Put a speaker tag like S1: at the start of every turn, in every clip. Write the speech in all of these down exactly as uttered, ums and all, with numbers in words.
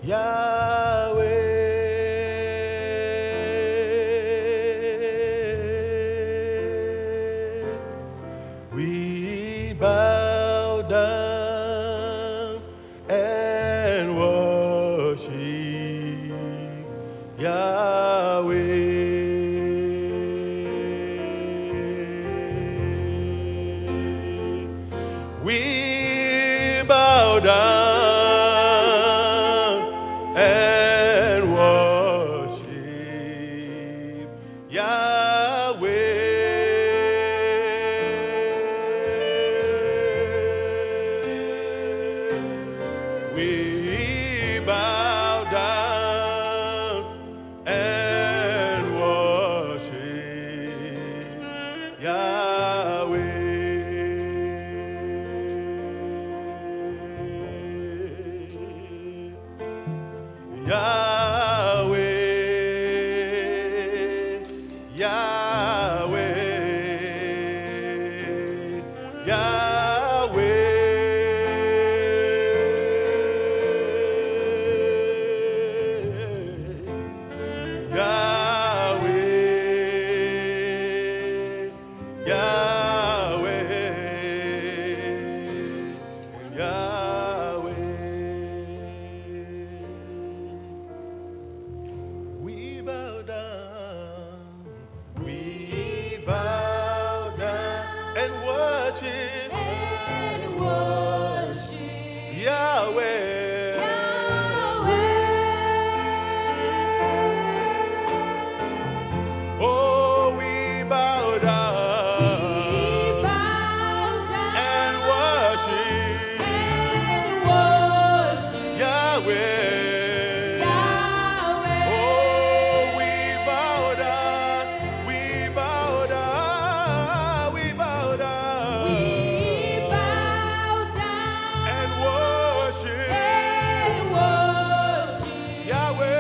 S1: We bow down and worship Yahweh. We bow down and worship Yahweh. We bow down and worship Yahweh. Yahweh, Yahweh, Yahweh. Yahweh, Yahweh, Yahweh. We bow down, we bow down and worship,
S2: and worship
S1: Yahweh. Oh, we bow down,
S2: We bow down
S1: and worship
S2: and worship
S1: Yahweh.
S2: Yahweh.
S1: Oh, we bow down, we bow down, we bow down
S2: We bow down
S1: and worship
S2: and worship
S1: Yahweh.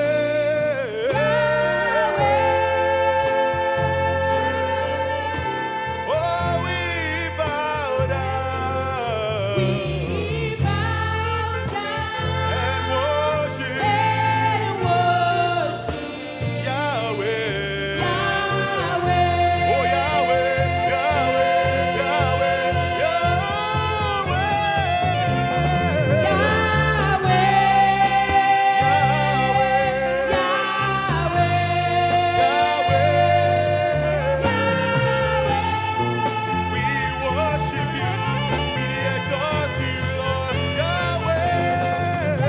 S1: Oh, we bow down
S2: We bow down
S1: and worship
S2: and worship
S1: Yahweh.
S2: Yahweh.
S1: Oh, Yahweh, Yahweh, Yahweh, Yahweh.
S2: Yahweh.
S1: We worship you, we exalt you, Lord. Yahweh.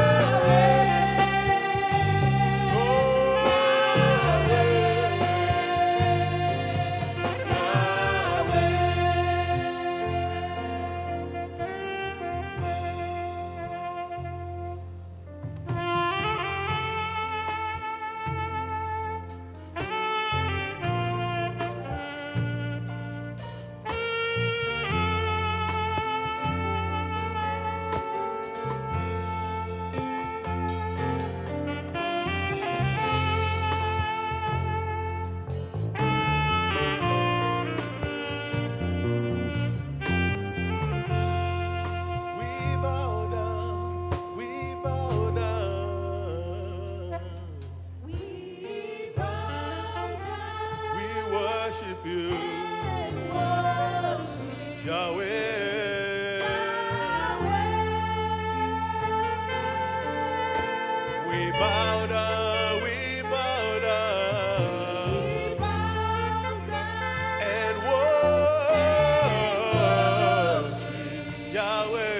S1: We bow down, we bow down.
S2: We bow down
S1: We worship you,
S2: and worship
S1: Yahweh. We bow down, we bow down
S2: We bow down
S1: and worship Yahweh.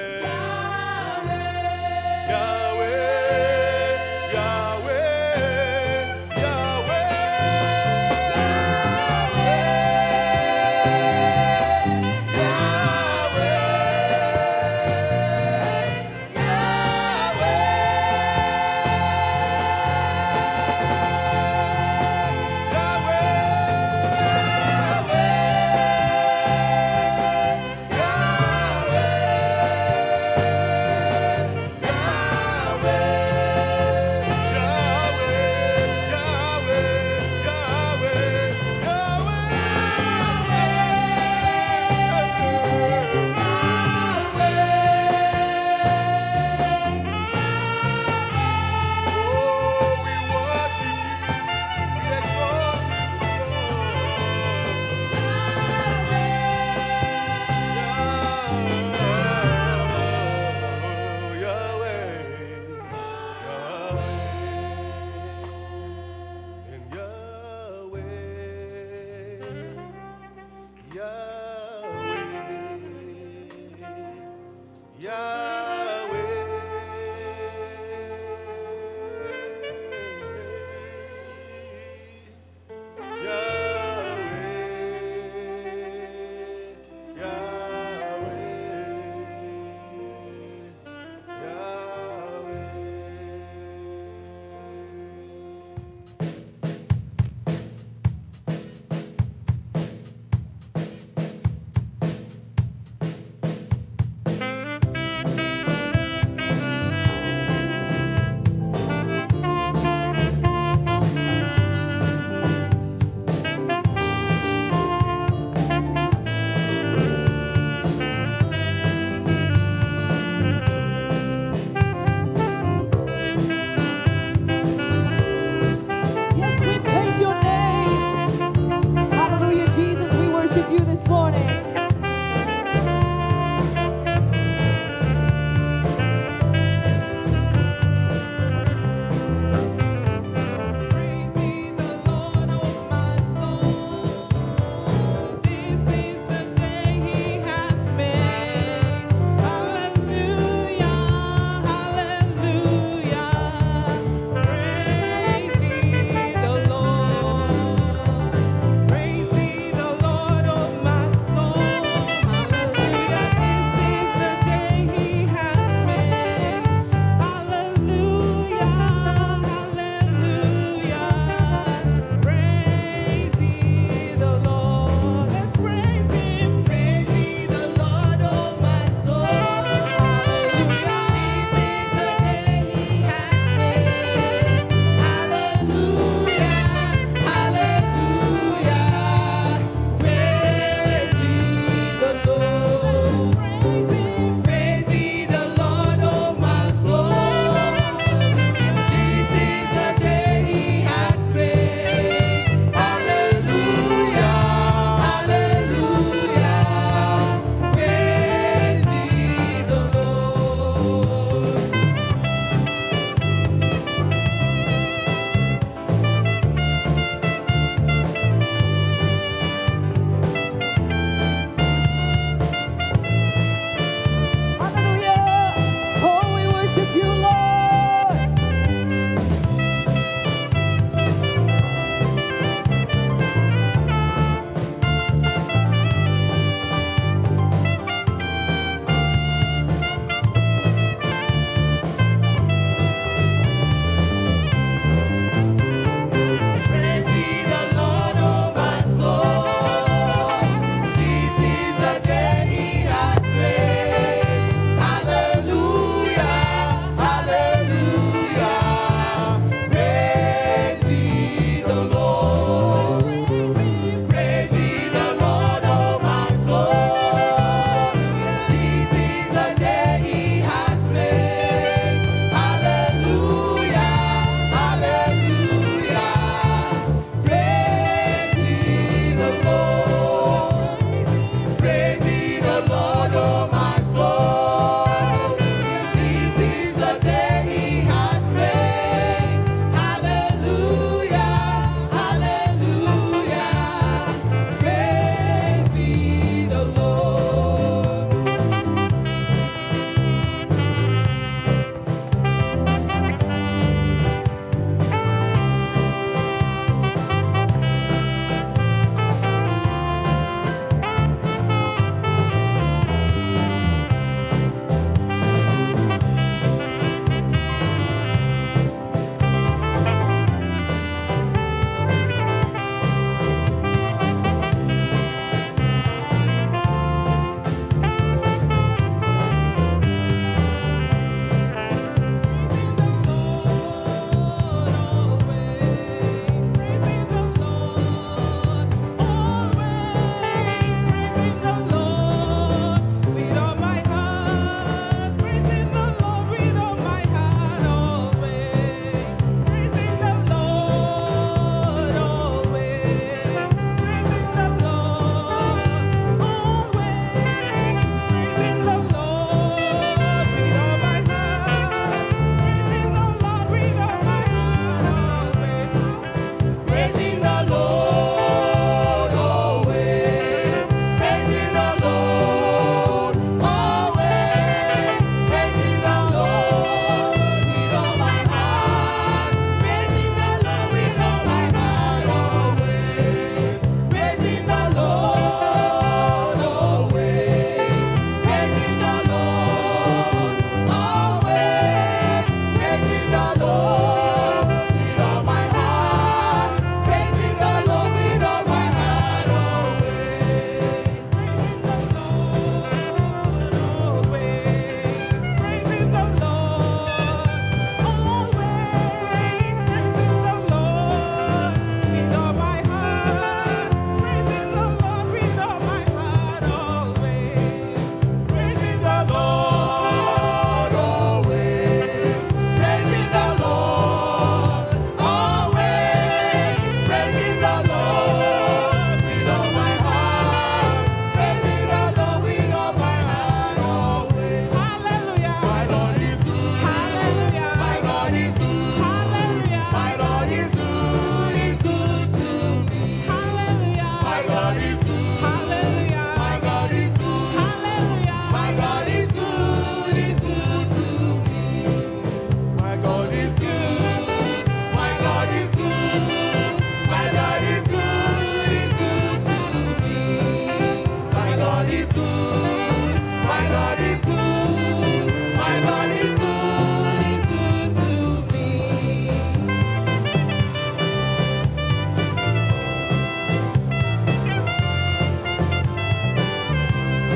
S1: Yahweh, Yahweh, Yahweh. Yahweh.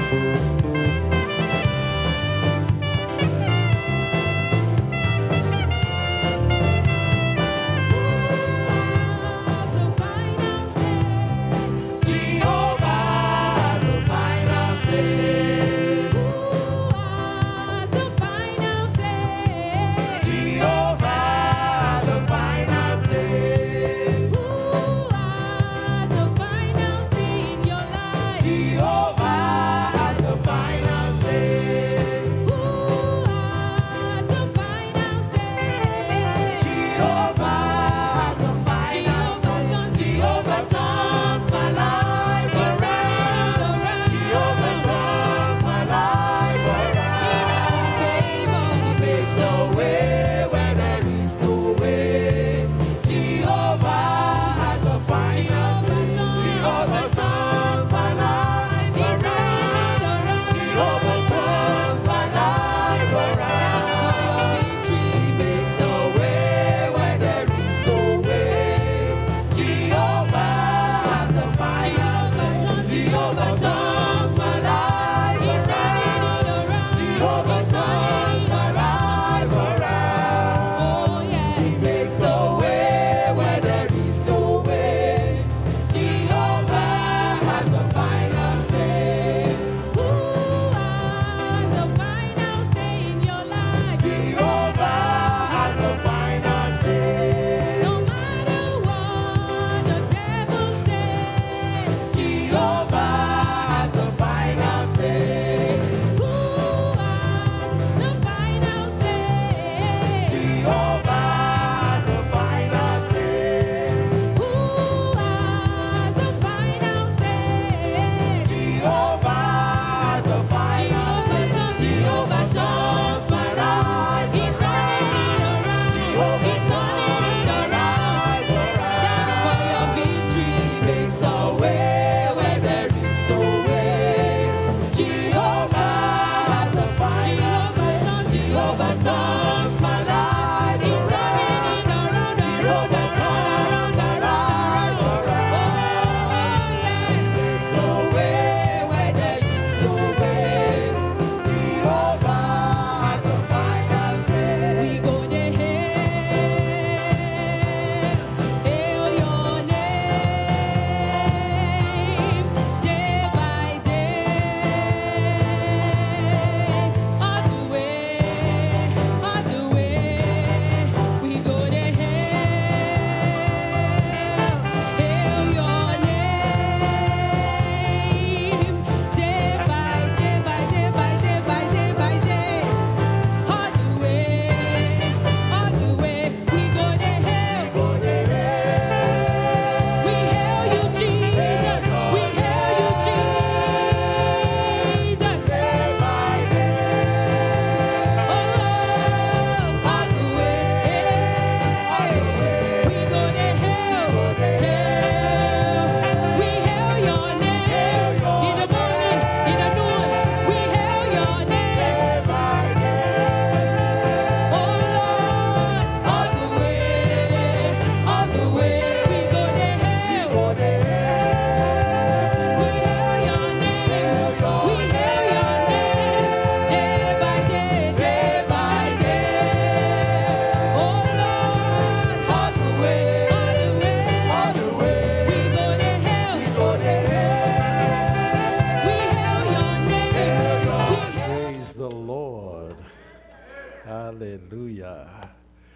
S3: Hallelujah.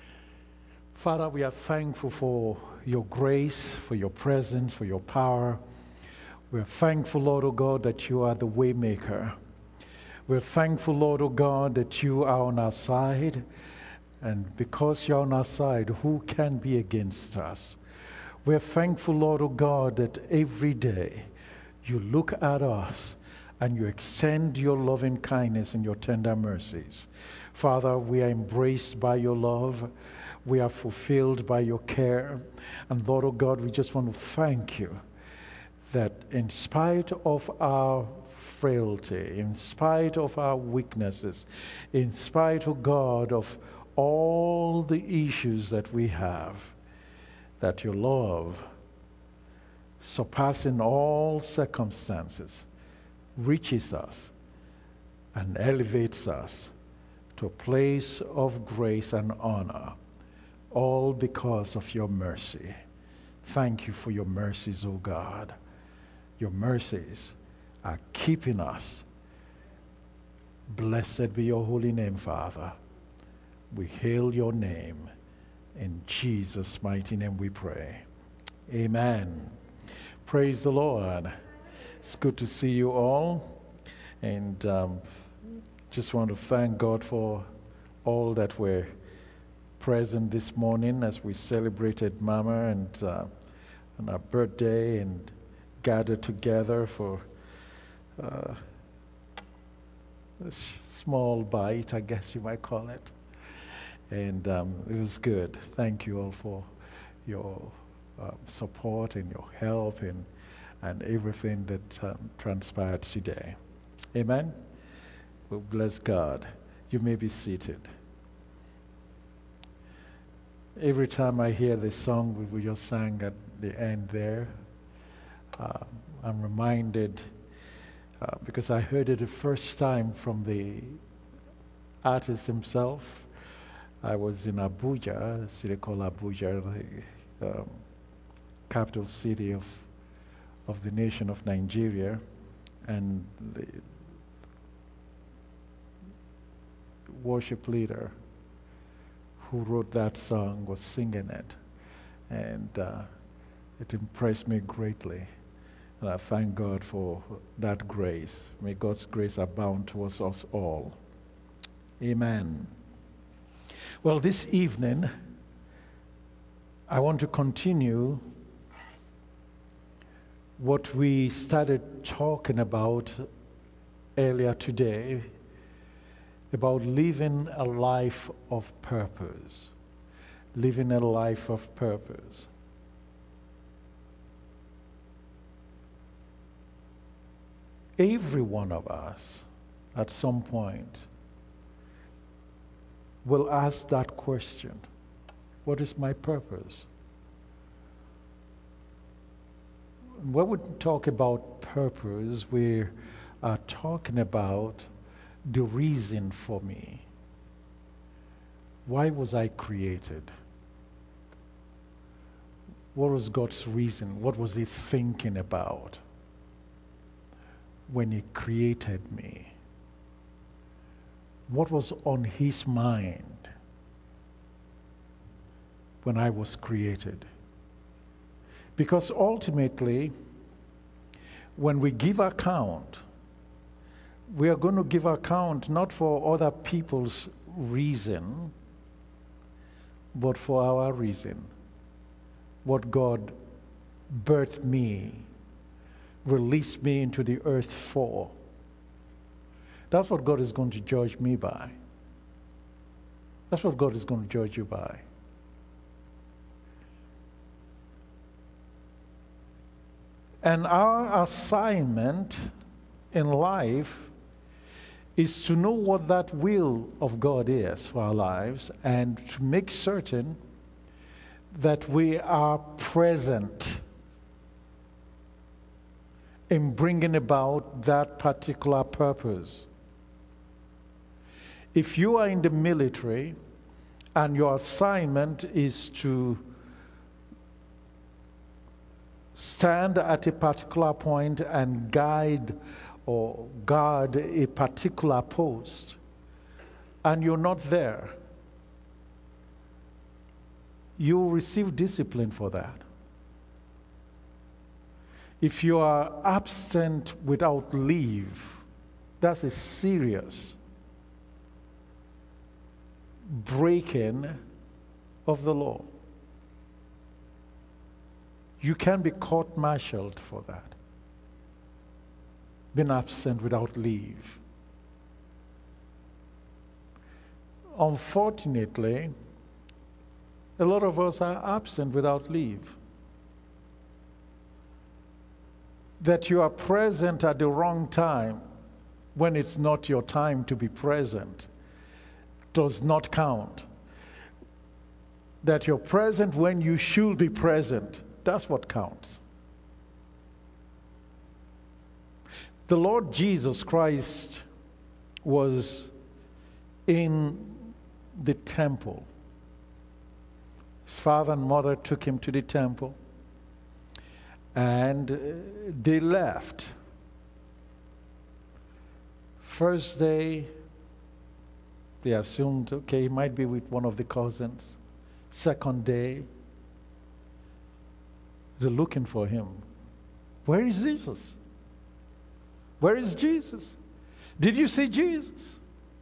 S3: Father, we are thankful for your grace, for your presence, for your power. We're thankful, Lord, O God, that you are the way maker. We're thankful, Lord, O God, that you are on our side. And because you're on our side, who can be against us? We're thankful, Lord, O God, that every day you look at us and you extend your loving kindness and your tender mercies. Father, we are embraced by your love. We are fulfilled by your care. And Lord, oh God, we just want to thank you that in spite of our frailty, in spite of our weaknesses, in spite, oh God, of all the issues that we have, that your love, surpassing all circumstances, reaches us and elevates us to a place of grace and honor, all because of your mercy. Thank you for your mercies, O God. Your mercies are keeping us. Blessed be your holy name, Father. We hail your name. In Jesus' mighty name we pray. Amen. Praise the Lord. It's good to see you all. And um, just want to thank God for all that were present this morning as we celebrated Mama and uh, on her birthday and gathered together for uh, a small bite, I guess you might call it. And um, it was good. Thank you all for your uh, support and your help and, and everything that um, transpired today. Amen? Well, bless God. You may be seated. Every time I hear this song we just sang at the end there, uh, I'm reminded, uh, because I heard it the first time from the artist himself. I was in Abuja, a city called Abuja, the um, capital city of of the nation of Nigeria, and the worship leader who wrote that song was singing it, and uh, it impressed me greatly. And I thank God for that grace. May God's grace abound towards us all. Amen. Well, this evening, I want to continue what we started talking about earlier today, about living a life of purpose. Living a life of purpose. Every one of us, at some point, will ask that question. What is my purpose? When we talk about purpose, we are talking about the reason for me. Why was I created? What was God's reason? What was He thinking about when He created me? What was on His mind when I was created? Because ultimately, when we give account, we are going to give account not for other people's reason, but for our reason. What God birthed me, released me into the earth for. That's what God is going to judge me by. That's what God is going to judge you by. And our assignment in life is to know what that will of God is for our lives and to make certain that we are present in bringing about that particular purpose. If you are in the military and your assignment is to stand at a particular point and guide or guard a particular post, and you're not there, you receive discipline for that. If you are absent without leave, that's a serious breaking of the law. You can be court-martialed for that. Being absent without leave. Unfortunately, a lot of us are absent without leave. That you are present at the wrong time when it's not your time to be present does not count. That you're present when you should be present, that's what counts. The Lord Jesus Christ was in the temple. His father and mother took him to the temple, and uh, they left. First day, they assumed, okay, he might be with one of the cousins. Second day, they're looking for him. Where is Jesus? Where is Jesus? Did you see Jesus?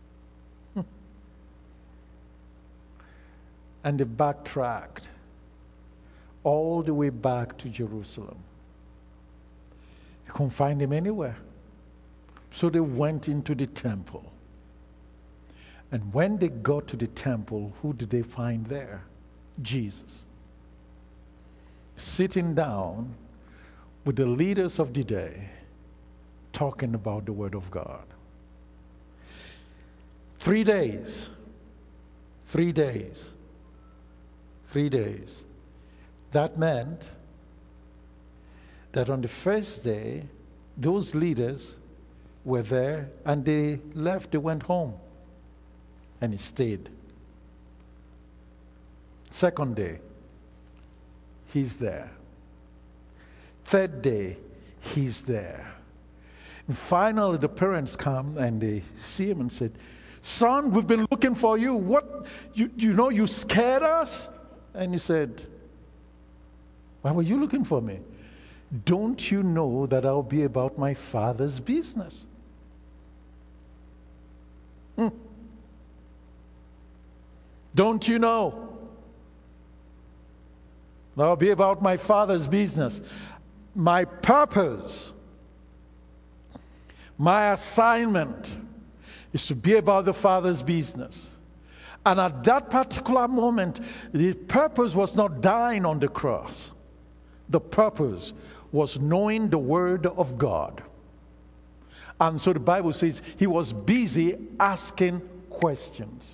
S3: And they backtracked all the way back to Jerusalem. They couldn't find him anywhere. So they went into the temple. And when they got to the temple, who did they find there? Jesus. Sitting down with the leaders of the day, talking about the Word of God. Three days. Three days. Three days. That meant that on the first day, those leaders were there and they left, they went home. And he stayed. Second day, he's there. Third day, he's there. And finally, the parents come and they see him and said, "Son, we've been looking for you. What, you, you know, you scared us?" And he said, "Why were you looking for me? Don't you know that I'll be about my Father's business?" Hmm. Don't you know? I'll be about my Father's business. My purpose, my assignment is to be about the Father's business. And at that particular moment, the purpose was not dying on the cross. The purpose was knowing the Word of God. And so the Bible says he was busy asking questions.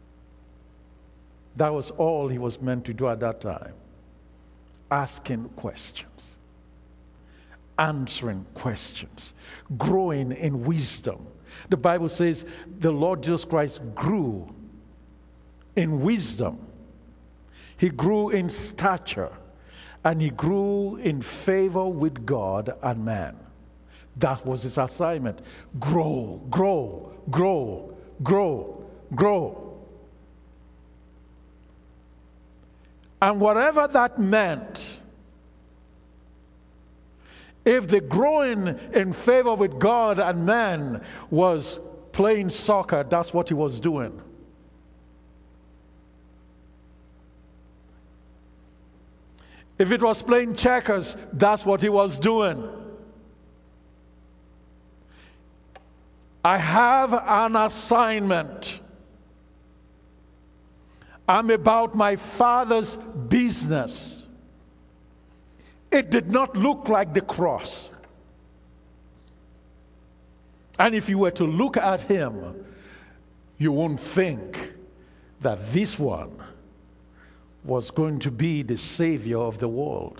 S3: That was all he was meant to do at that time. Asking questions. Answering questions. Growing in wisdom. The Bible says the Lord Jesus Christ grew in wisdom. He grew in stature. And he grew in favor with God and man. That was his assignment. Grow, grow, grow, grow, grow. And whatever that meant, if the growing in favor with God and man was playing soccer, that's what he was doing. If it was playing checkers, that's what he was doing. I have an assignment. I'm about my Father's business. It did not look like the cross. And if you were to look at him, you won't think that this one was going to be the Savior of the world.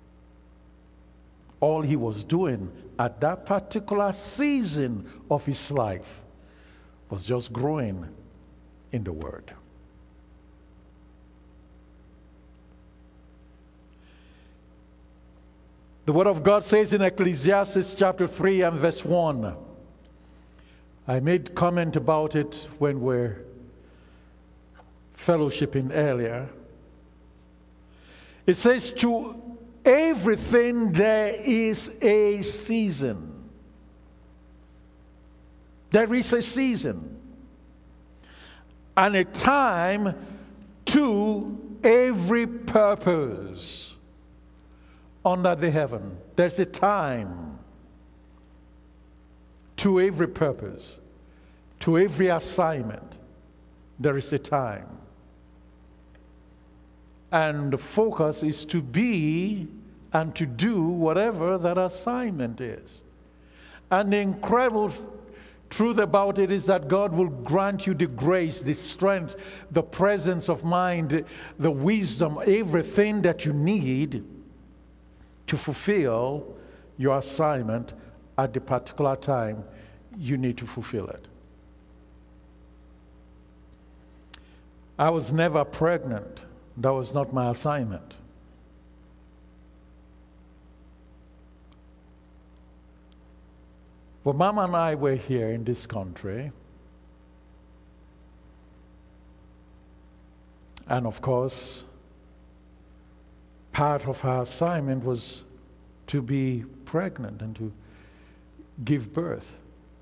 S3: All he was doing at that particular season of his life was just growing in the Word. The Word of God says in Ecclesiastes chapter three and verse one. I made comment about it when we're fellowshipping earlier. It says, to everything there is a season. There is a season. And a time to every purpose under the heaven. There's a time to every purpose, to every assignment. There is a time. And the focus is to be and to do whatever that assignment is. And the incredible truth about it is that God will grant you the grace, the strength, the presence of mind, the wisdom, everything that you need to fulfill your assignment at the particular time, you need to fulfill it. I was never pregnant. That was not my assignment. But Mama and I were here in this country. And of course, part of her assignment was to be pregnant and to give birth.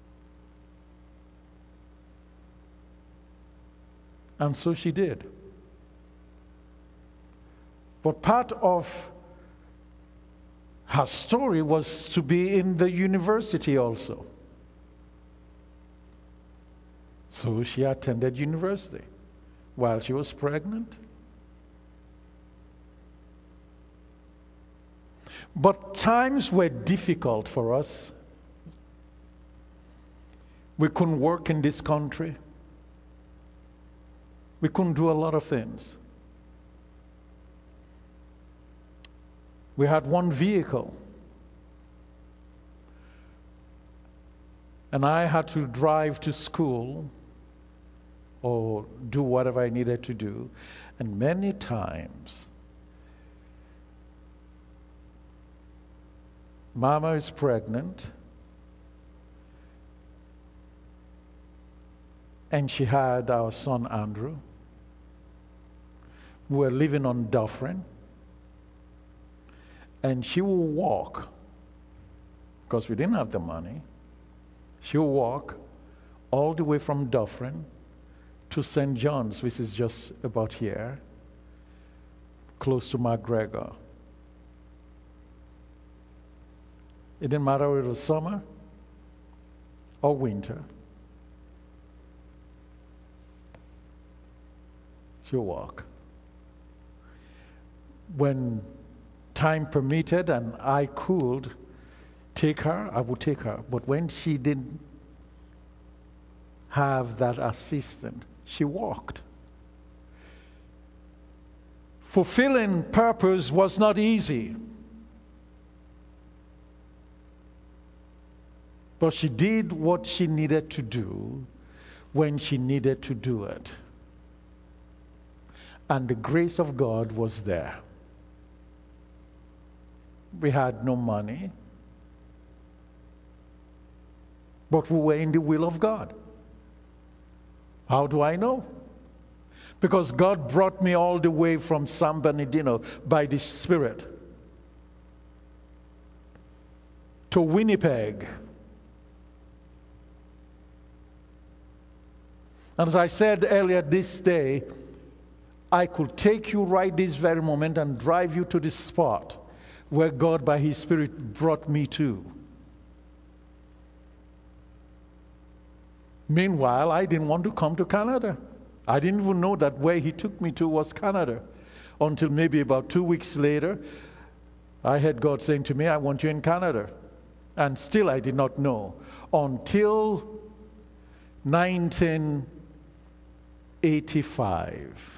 S3: And so she did. But part of her story was to be in the university also. So she attended university while she was pregnant. But times were difficult for us. We couldn't work in this country. We couldn't do a lot of things. We had one vehicle. And I had to drive to school or do whatever I needed to do. And many times, Mama is pregnant, and she had our son Andrew. We were living on Dufferin, and she will walk, because we didn't have the money. She will walk all the way from Dufferin to Saint John's, which is just about here, close to McGregor. It didn't matter whether it was summer or winter. She'll walk. When time permitted and I could take her, I would take her. But when she didn't have that assistant, she walked. Fulfilling purpose was not easy. But she did what she needed to do when she needed to do it. And the grace of God was there. We had no money, but we were in the will of God. How do I know? Because God brought me all the way from San Bernardino by the Spirit to Winnipeg. And as I said earlier this day, I could take you right this very moment and drive you to the spot where God by His Spirit brought me to. Meanwhile, I didn't want to come to Canada. I didn't even know that where He took me to was Canada. Until maybe about two weeks later, I heard God saying to me, I want you in Canada. And still I did not know. Until nineteen eighty-five.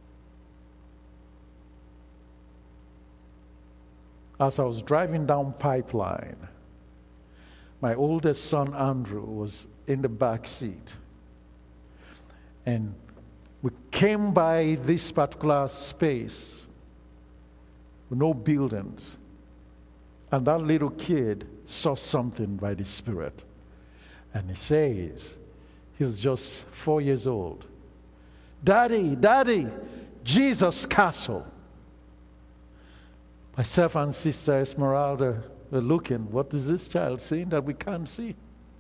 S3: As I was driving down Pipeline, my oldest son Andrew was in the back seat. And we came by this particular space with no buildings. And that little kid saw something by the Spirit. And he says, he was just four years old, Daddy, Daddy, Jesus Castle. Myself and Sister Esmeralda were looking, what is this child seeing that we can't see?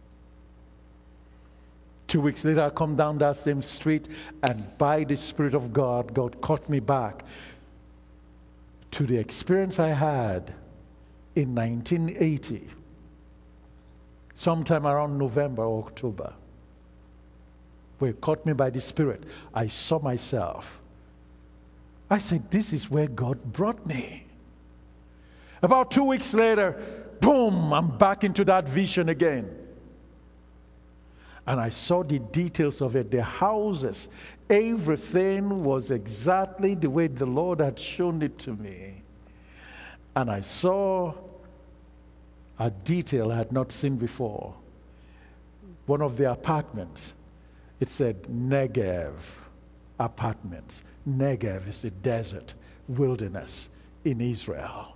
S3: Two weeks later, I come down that same street, and by the Spirit of God, God caught me back to the experience I had in nineteen eighty, sometime around November or October, where He caught me by the Spirit. I saw myself. I said, this is where God brought me. About two weeks later, boom, I'm back into that vision again. And I saw the details of it, the houses. Everything was exactly the way the Lord had shown it to me. And I saw a detail I had not seen before. One of the apartments, it said Negev apartments. Negev is a desert, wilderness in Israel.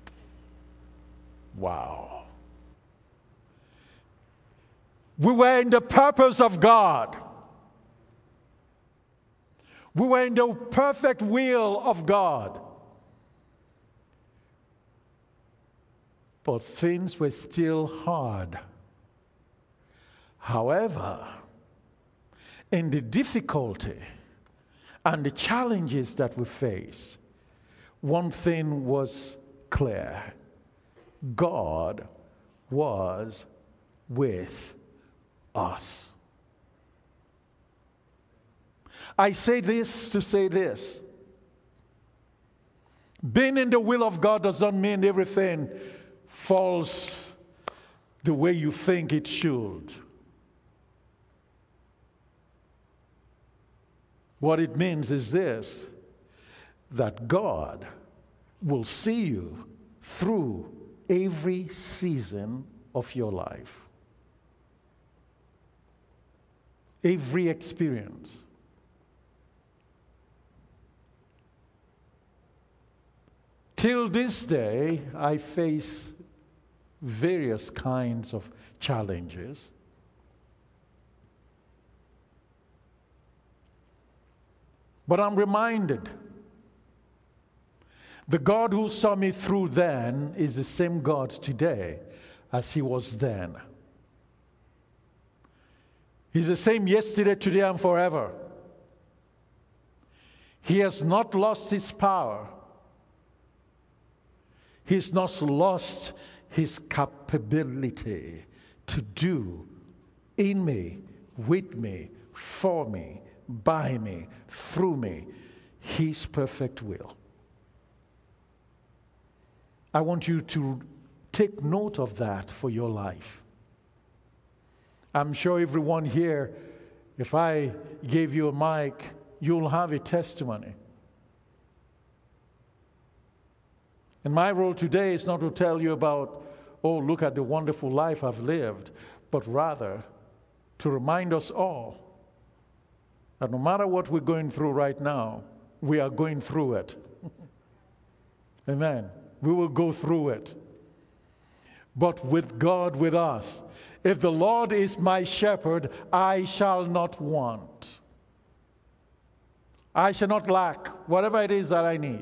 S3: Wow. We were in the purpose of God. We were in the perfect will of God. But things were still hard. However, in the difficulty and the challenges that we face, one thing was clear. God was with us. I say this to say this. Being in the will of God does not mean everything falls the way you think it should. What it means is this, that God will see you through every season of your life. Every experience. Till this day, I face various kinds of challenges. But I'm reminded, the God who saw me through then is the same God today as he was then. He's the same yesterday, today, and forever. He has not lost his power. He's not lost his capability to do in me, with me, for me, by me, through me, his perfect will. I want you to take note of that for your life. I'm sure everyone here, if I gave you a mic, you'll have a testimony. And my role today is not to tell you about, oh, look at the wonderful life I've lived, but rather to remind us all that no matter what we're going through right now, we are going through it. Amen. We will go through it. But with God with us, if the Lord is my shepherd, I shall not want. I shall not lack whatever it is that I need.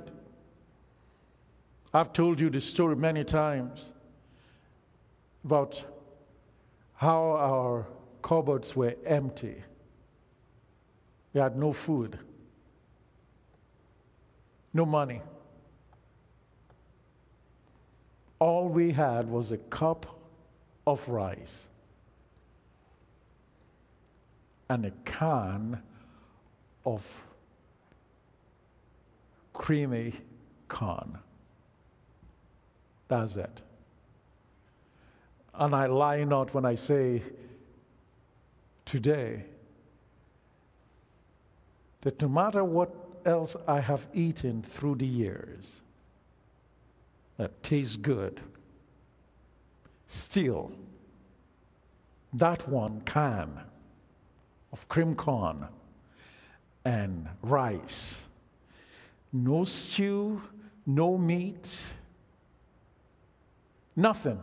S3: I've told you this story many times about how our cupboards were empty. We had no food, no money. All we had was a cup of rice and a can of creamy corn. That's it. And I lie not when I say today that no matter what else I have eaten through the years that tastes good, still, that one can of cream corn and rice, no stew, no meat, nothing,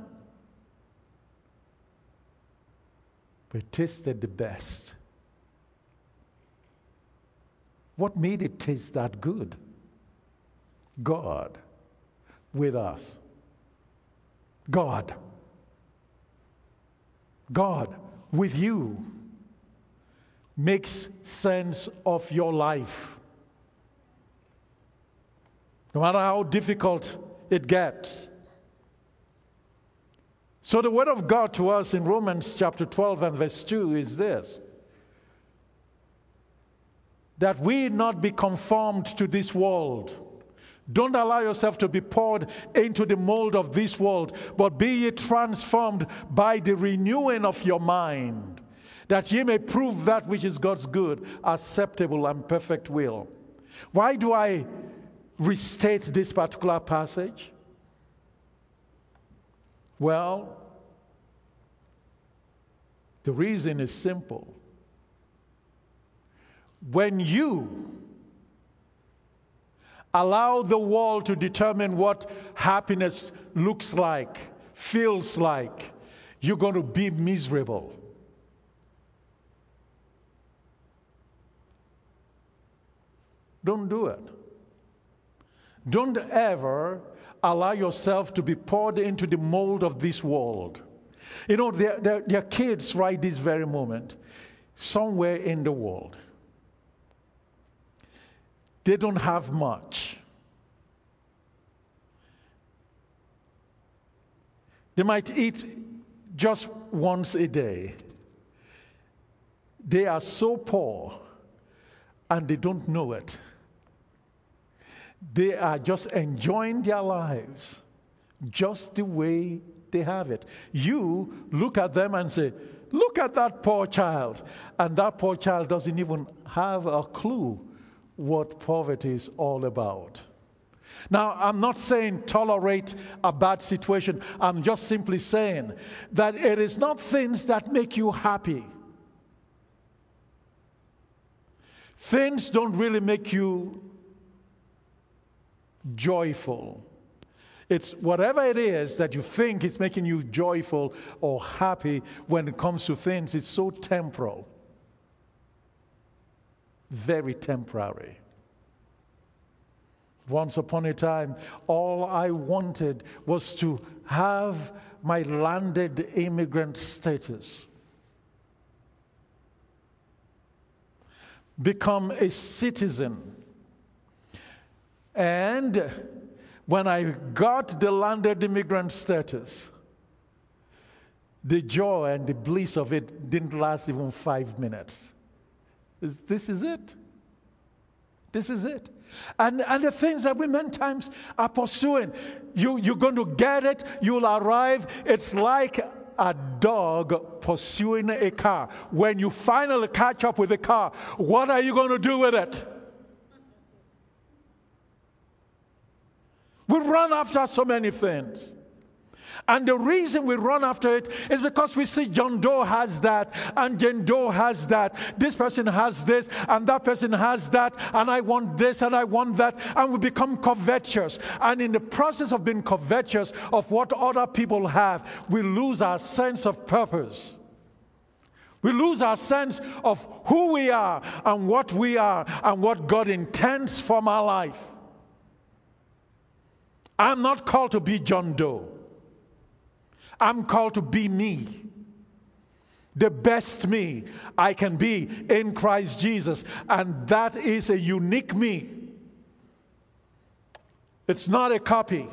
S3: but it tasted the best. What made it taste that good? God with us. God. God with you makes sense of your life. No matter how difficult it gets. So the word of God to us in Romans chapter twelve and verse two is this: that we not be conformed to this world. Don't allow yourself to be poured into the mold of this world, but be ye transformed by the renewing of your mind, that ye may prove that which is God's good, acceptable, and perfect will. Why do I restate this particular passage? Well, the reason is simple. When you allow the world to determine what happiness looks like, feels like, you're going to be miserable. Don't do it. Don't ever allow yourself to be poured into the mold of this world. You know, there, there, there are kids right this very moment, somewhere in the world. They don't have much. They might eat just once a day. They are so poor and they don't know it. They are just enjoying their lives just the way they have it. You look at them and say, look at that poor child. And that poor child doesn't even have a clue what poverty is all about. Now, I'm not saying tolerate a bad situation. I'm just simply saying that it is not things that make you happy. Things don't really make you joyful. It's whatever it is that you think is making you joyful or happy when it comes to things, it's so temporal. Very temporary. Once upon a time, all I wanted was to have my landed immigrant status, become a citizen. And when I got the landed immigrant status, the joy and the bliss of it didn't last even five minutes. This is it. This is it. And, and the things that we many times are pursuing, you, you're going to get it, you'll arrive. It's like a dog pursuing a car. When you finally catch up with the car, what are you going to do with it? We run after so many things. And the reason we run after it is because we see John Doe has that, and Jane Doe has that. This person has this, and that person has that, and I want this, and I want that. And we become covetous. And in the process of being covetous of what other people have, we lose our sense of purpose. We lose our sense of who we are, and what we are, and what God intends for my life. I'm not called to be John Doe. I'm called to be me. The best me I can be in Christ Jesus. And that is a unique me. It's not a copy.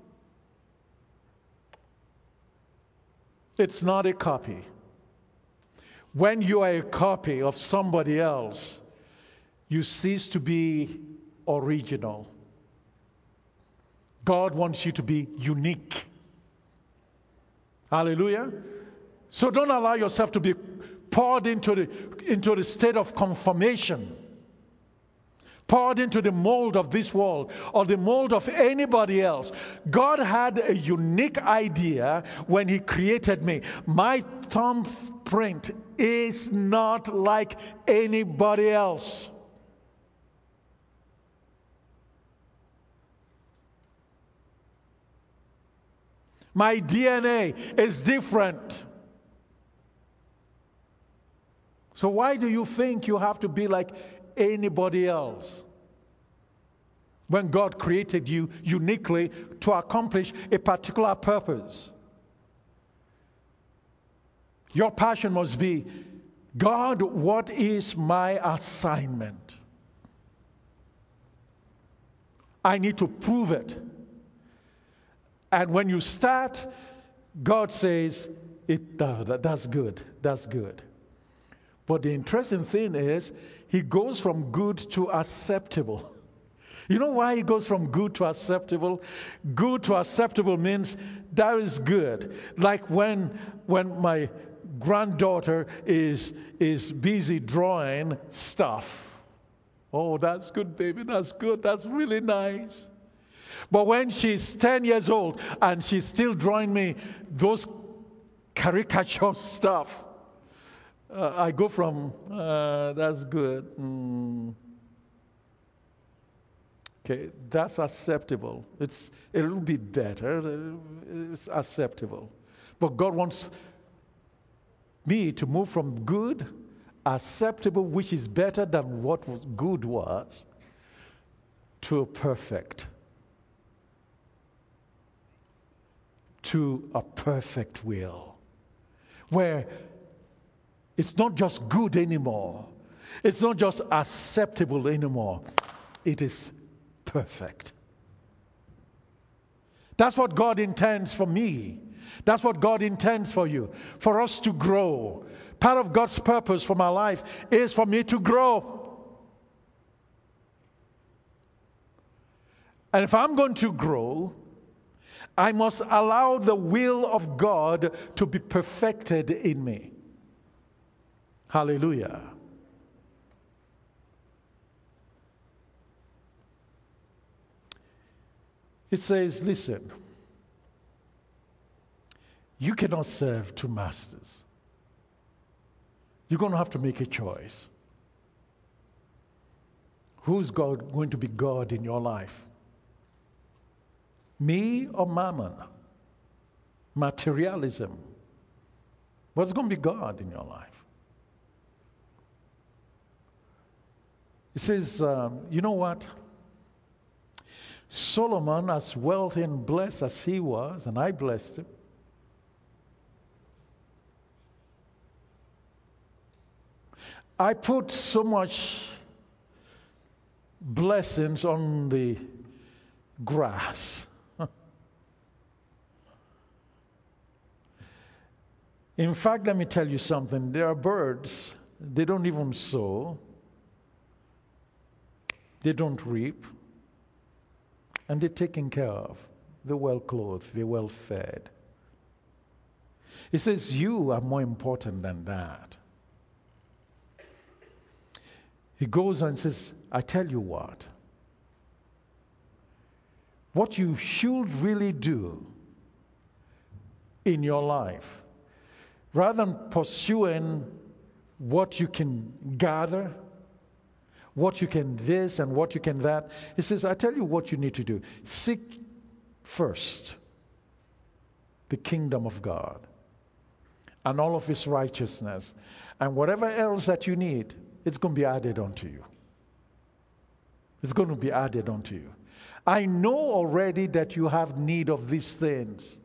S3: It's not a copy. When you are a copy of somebody else, you cease to be original. God wants you to be unique. Hallelujah. So don't allow yourself to be poured into the, into the state of conformation, poured into the mold of this world or the mold of anybody else. God had a unique idea when He created me. My thumbprint is not like anybody else. My D N A is different. So why do you think you have to be like anybody else when God created you uniquely to accomplish a particular purpose? Your passion must be, God, what is my assignment? I need to prove it. And when you start, God says, it, oh, that, that's good, that's good. But the interesting thing is, He goes from good to acceptable. You know why He goes from good to acceptable? Good to acceptable means that is good. Like when, when my granddaughter is, is busy drawing stuff. Oh, that's good, baby, that's good, that's really nice. But when she's ten years old and she's still drawing me those caricature stuff, uh, I go from, uh, that's good. Mm. Okay, that's acceptable. It's a little bit better. It's acceptable. But God wants me to move from good, acceptable, which is better than what was good was, to perfect. To a perfect will. Where it's not just good anymore. It's not just acceptable anymore. It is perfect. That's what God intends for me. That's what God intends for you. For us to grow. Part of God's purpose for my life is for me to grow. And if I'm going to grow, I must allow the will of God to be perfected in me. Hallelujah. It says, listen, you cannot serve two masters. You're going to have to make a choice. Who's God going to be God in your life? Me or mammon? Materialism? What's going to be God in your life? It says, um, you know what? Solomon, as wealthy and blessed as he was, and I blessed him, I put so much blessings on the grass. In fact, let me tell you something. There are birds, they don't even sow, they don't reap, and they're taken care of. They're well clothed, they're well fed. It says, you are more important than that. He goes on and says, I tell you what, what you should really do in your life, rather than pursuing what you can gather, what you can this and what you can that, he says, I tell you what you need to do. Seek first the kingdom of God and all of his righteousness, and whatever else that you need, it's going to be added unto you. It's going to be added unto you. I know already that you have need of these things.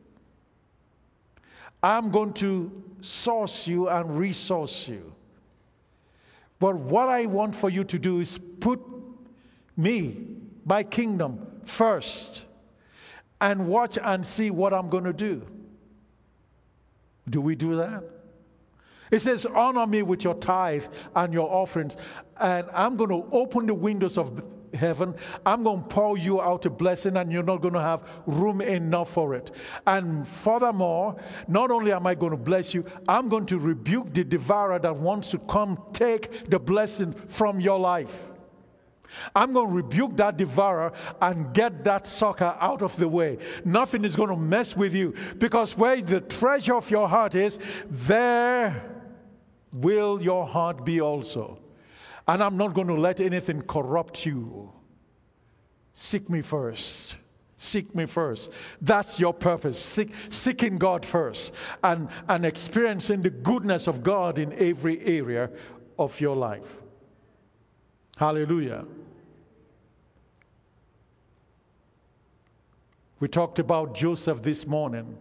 S3: I'm going to source you and resource you. But what I want for you to do is put me, my kingdom, first, and watch and see what I'm going to do. Do we do that? It says, honor me with your tithe and your offerings, and I'm going to open the windows of heaven. I'm going to pour you out a blessing, and you're not going to have room enough for it. And furthermore, not only am I going to bless you, I'm going to rebuke the devourer that wants to come take the blessing from your life. I'm going to rebuke that devourer and get that sucker out of the way. Nothing is going to mess with you, because where the treasure of your heart is, there will your heart be also. And I'm not going to let anything corrupt you. Seek me first. Seek me first. That's your purpose. Seek, seeking God first, and, and experiencing the goodness of God in every area of your life. Hallelujah. We talked about Joseph this morning.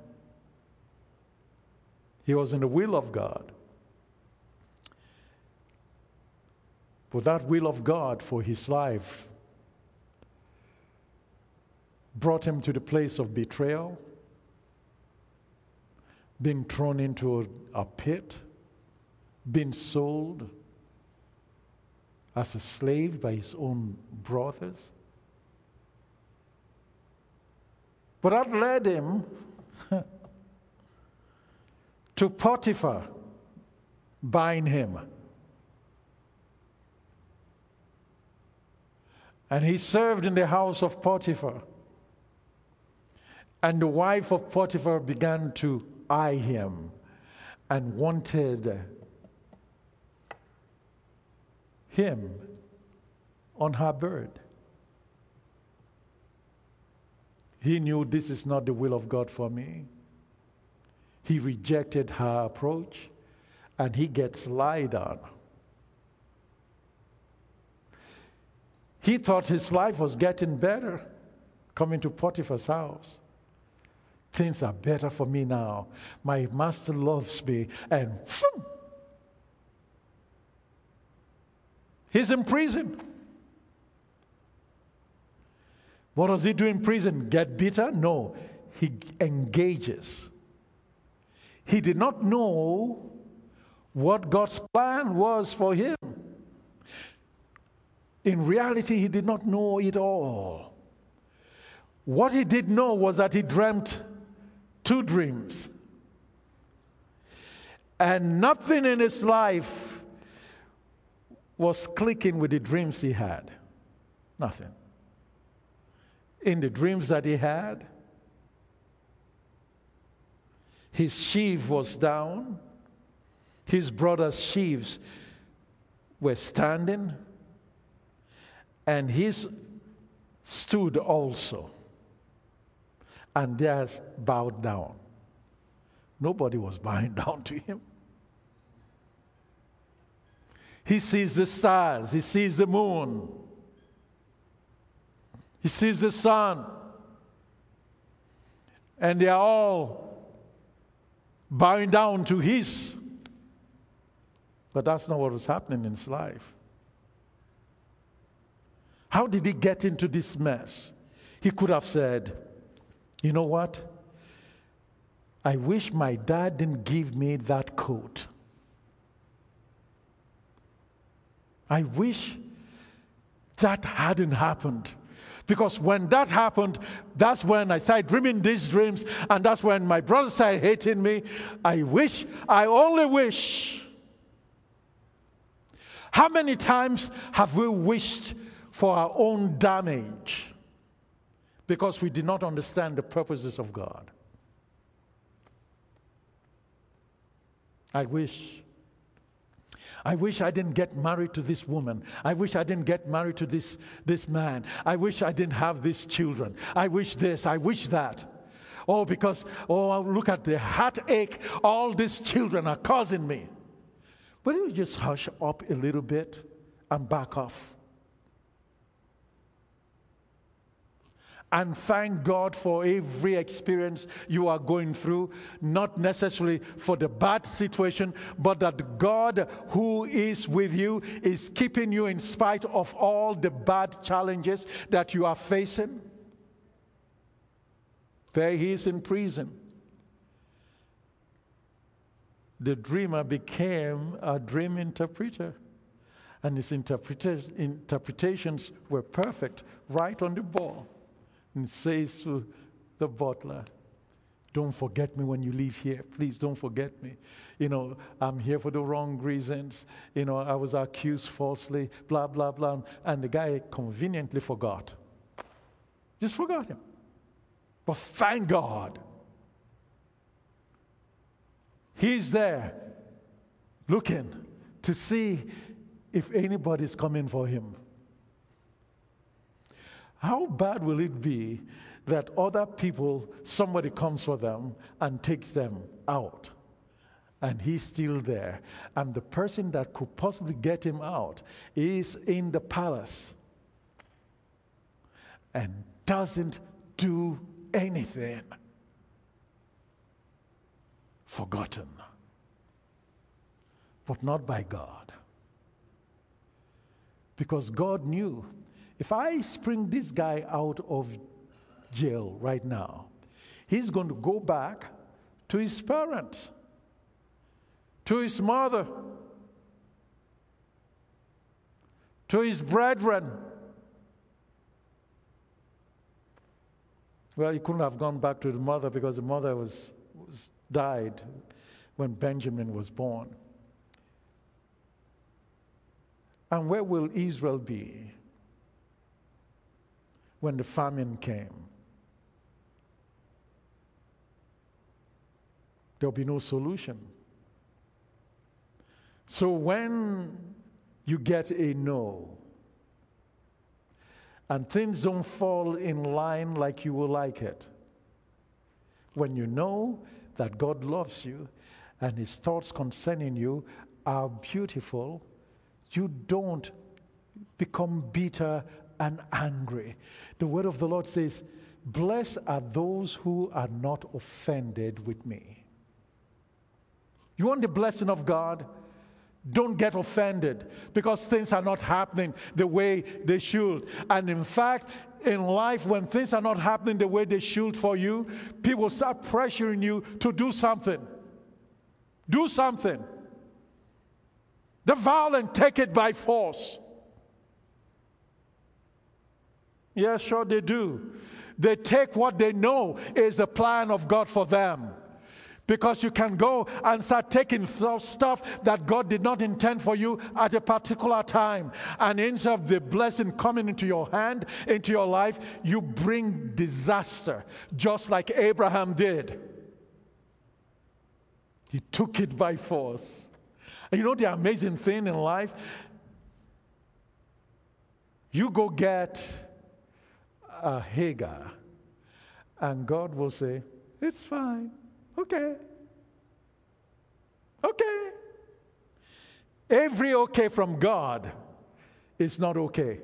S3: He was in the will of God. But that will of God for his life brought him to the place of betrayal, being thrown into a, a pit, being sold as a slave by his own brothers. But that led him to Potiphar buying him. And he served in the house of Potiphar. And the wife of Potiphar began to eye him and wanted him on her bed. He knew this is not the will of God for me. He rejected her approach and he gets lied on. He thought his life was getting better coming to Potiphar's house. Things are better for me now. My master loves me, and phew, he's in prison. What does he do in prison? Get bitter? No. He engages. He did not know what God's plan was for him. In reality, he did not know it all. What he did know was that he dreamt two dreams. And nothing in his life was clicking with the dreams he had. Nothing. In the dreams that he had, his sheaf was down, his brother's sheaves were standing, and his stood also, and theirs bowed down. Nobody was bowing down to him. He sees the stars, he sees the moon, he sees the sun, and they are all bowing down to his. But that's not what was happening in his life. How did he get into this mess? He could have said, you know what? I wish my dad didn't give me that coat. I wish that hadn't happened. Because when that happened, that's when I started dreaming these dreams, and that's when my brother started hating me. I wish, I only wish. How many times have we wished for our own damage because we did not understand the purposes of God? I wish. I wish I didn't get married to this woman. I wish I didn't get married to this, this man. I wish I didn't have these children. I wish this, I wish that. Oh, because, oh, look at the heartache all these children are causing me. Will you just hush up a little bit and back off? And thank God for every experience you are going through, not necessarily for the bad situation, but that God who is with you is keeping you in spite of all the bad challenges that you are facing. There he is in prison. The dreamer became a dream interpreter, and his interpreta- interpretations were perfect, right on the ball. And says to the butler, don't forget me when you leave here. Please don't forget me. You know, I'm here for the wrong reasons. You know, I was accused falsely, blah, blah, blah. And the guy conveniently forgot. Just forgot him. But thank God, he's there looking to see if anybody's coming for him. How bad will it be that other people, somebody comes for them and takes them out, and he's still there, and the person that could possibly get him out is in the palace and doesn't do anything? Forgotten. But not by God. Because God knew, if I spring this guy out of jail right now, he's going to go back to his parents, to his mother, to his brethren. Well, he couldn't have gone back to the mother because the mother was, was died when Benjamin was born. And where will Israel be when the famine came? there'll be no solution. So when you get a no, and things don't fall in line like you will like it, when you know that God loves you and His thoughts concerning you are beautiful, you don't become bitter and angry. The word of the Lord says, blessed are those who are not offended with me. You want the blessing of God? Don't get offended because things are not happening the way they should. And in fact, in life, when things are not happening the way they should for you, people start pressuring you to do something. Do something. The violent take it by force. Yeah, sure they do. They take what they know is the plan of God for them. Because you can go and start taking stuff that God did not intend for you at a particular time. And instead of the blessing coming into your hand, into your life, you bring disaster, just like Abraham did. He took it by force. And you know the amazing thing in life? You go get a Hagar, and God will say, it's fine. Okay. Okay. Every okay from God is not okay.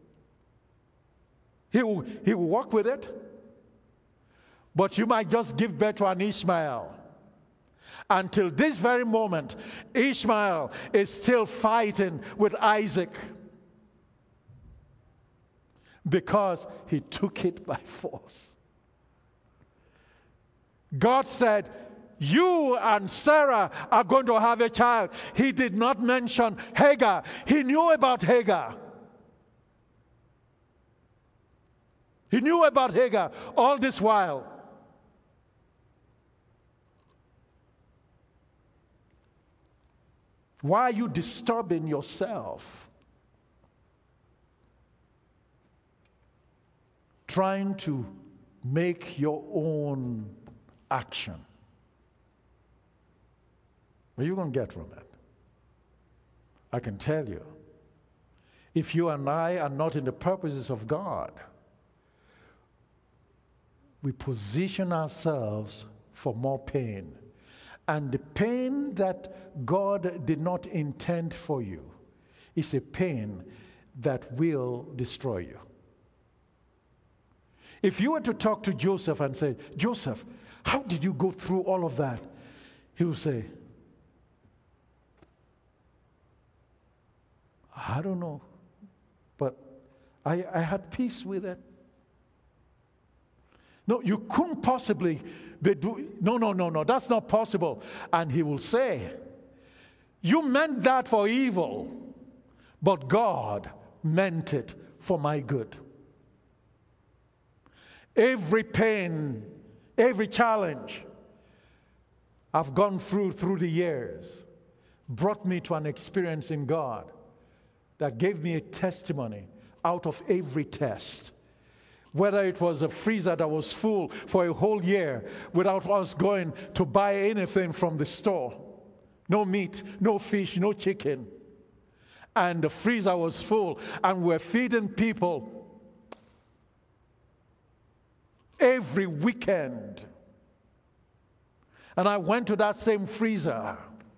S3: He will, he will work with it, but you might just give birth to an Ishmael. Until this very moment, Ishmael is still fighting with Isaac because he took it by force. God said, you and Sarah are going to have a child. He did not mention Hagar. He knew about Hagar. He knew about Hagar all this while. Why are you disturbing yourself? Trying to make your own action. What are you going to get from it? I can tell you, if you and I are not in the purposes of God, we position ourselves for more pain. And the pain that God did not intend for you is a pain that will destroy you. If you were to talk to Joseph and say, Joseph, how did you go through all of that? He will say, I don't know, but I, I had peace with it. No, you couldn't possibly be doing, no, no, no, no, that's not possible. And he will say, you meant that for evil, but God meant it for my good. Every pain, every challenge I've gone through through the years brought me to an experience in God that gave me a testimony out of every test. Whether it was a freezer that was full for a whole year without us going to buy anything from the store. No meat, no fish, no chicken. And the freezer was full and we're feeding people every weekend. And I went to that same freezer.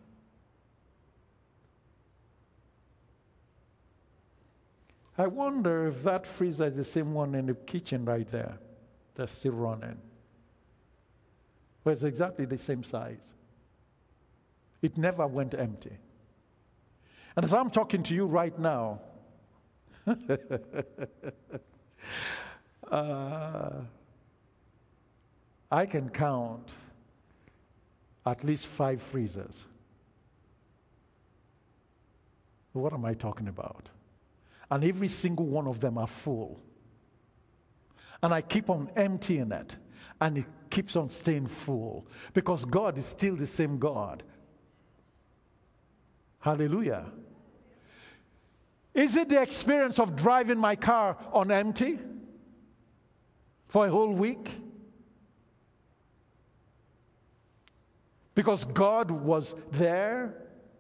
S3: I wonder if that freezer is the same one in the kitchen right there that's still running. Well, it's exactly the same size. It never went empty. And as I'm talking to you right now, uh, I can count at least five freezers. What am I talking about? And every single one of them are full. And I keep on emptying it. And it keeps on staying full. Because God is still the same God. Hallelujah. Is it the experience of driving my car on empty for a whole week? because God was there.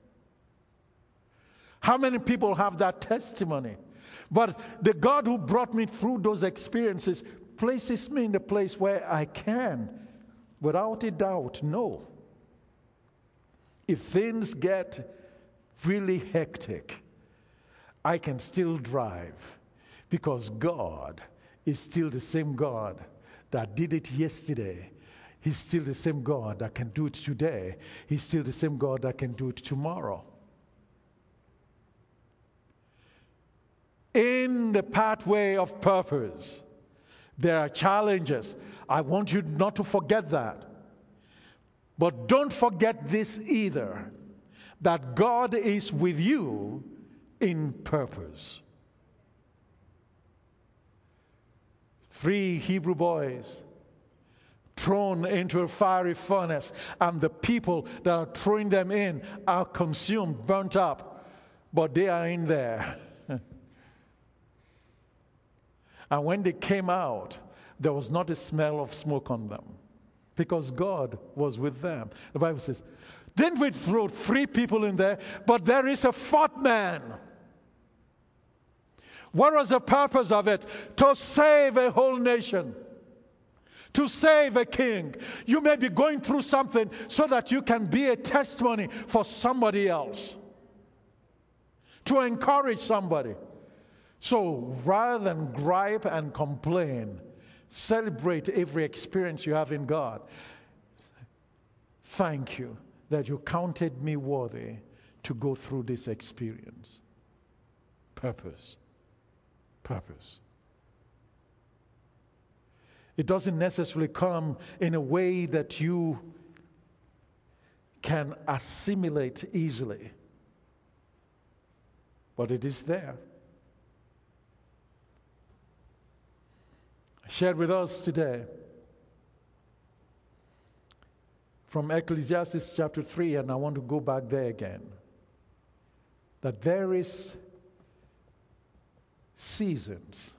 S3: How many people have that testimony? But the God who brought me through those experiences places me in the place where I can, without a doubt, know if things get really hectic, I can still drive, because God is still the same God that did it yesterday. He's still the same God that can do it today. He's still the same God that can do it tomorrow. In the pathway of purpose, there are challenges. I want you not to forget that. But don't forget this either, that God is with you in purpose. Three Hebrew boys thrown into a fiery furnace, and the people that are throwing them in are consumed, burnt up, but they are in there. And when they came out, there was not a smell of smoke on them, because God was with them. The Bible says, didn't we throw three people in there? But there is a fourth man. What was the purpose of it? To save a whole nation. To save a king. You may be going through something so that you can be a testimony for somebody else. To encourage somebody. So rather than gripe and complain, celebrate every experience you have in God. Thank you that you counted me worthy to go through this experience. Purpose. Purpose. It doesn't necessarily come in a way that you can assimilate easily, but it is there. I shared with us today from Ecclesiastes chapter three, and I want to go back there again, that there is seasons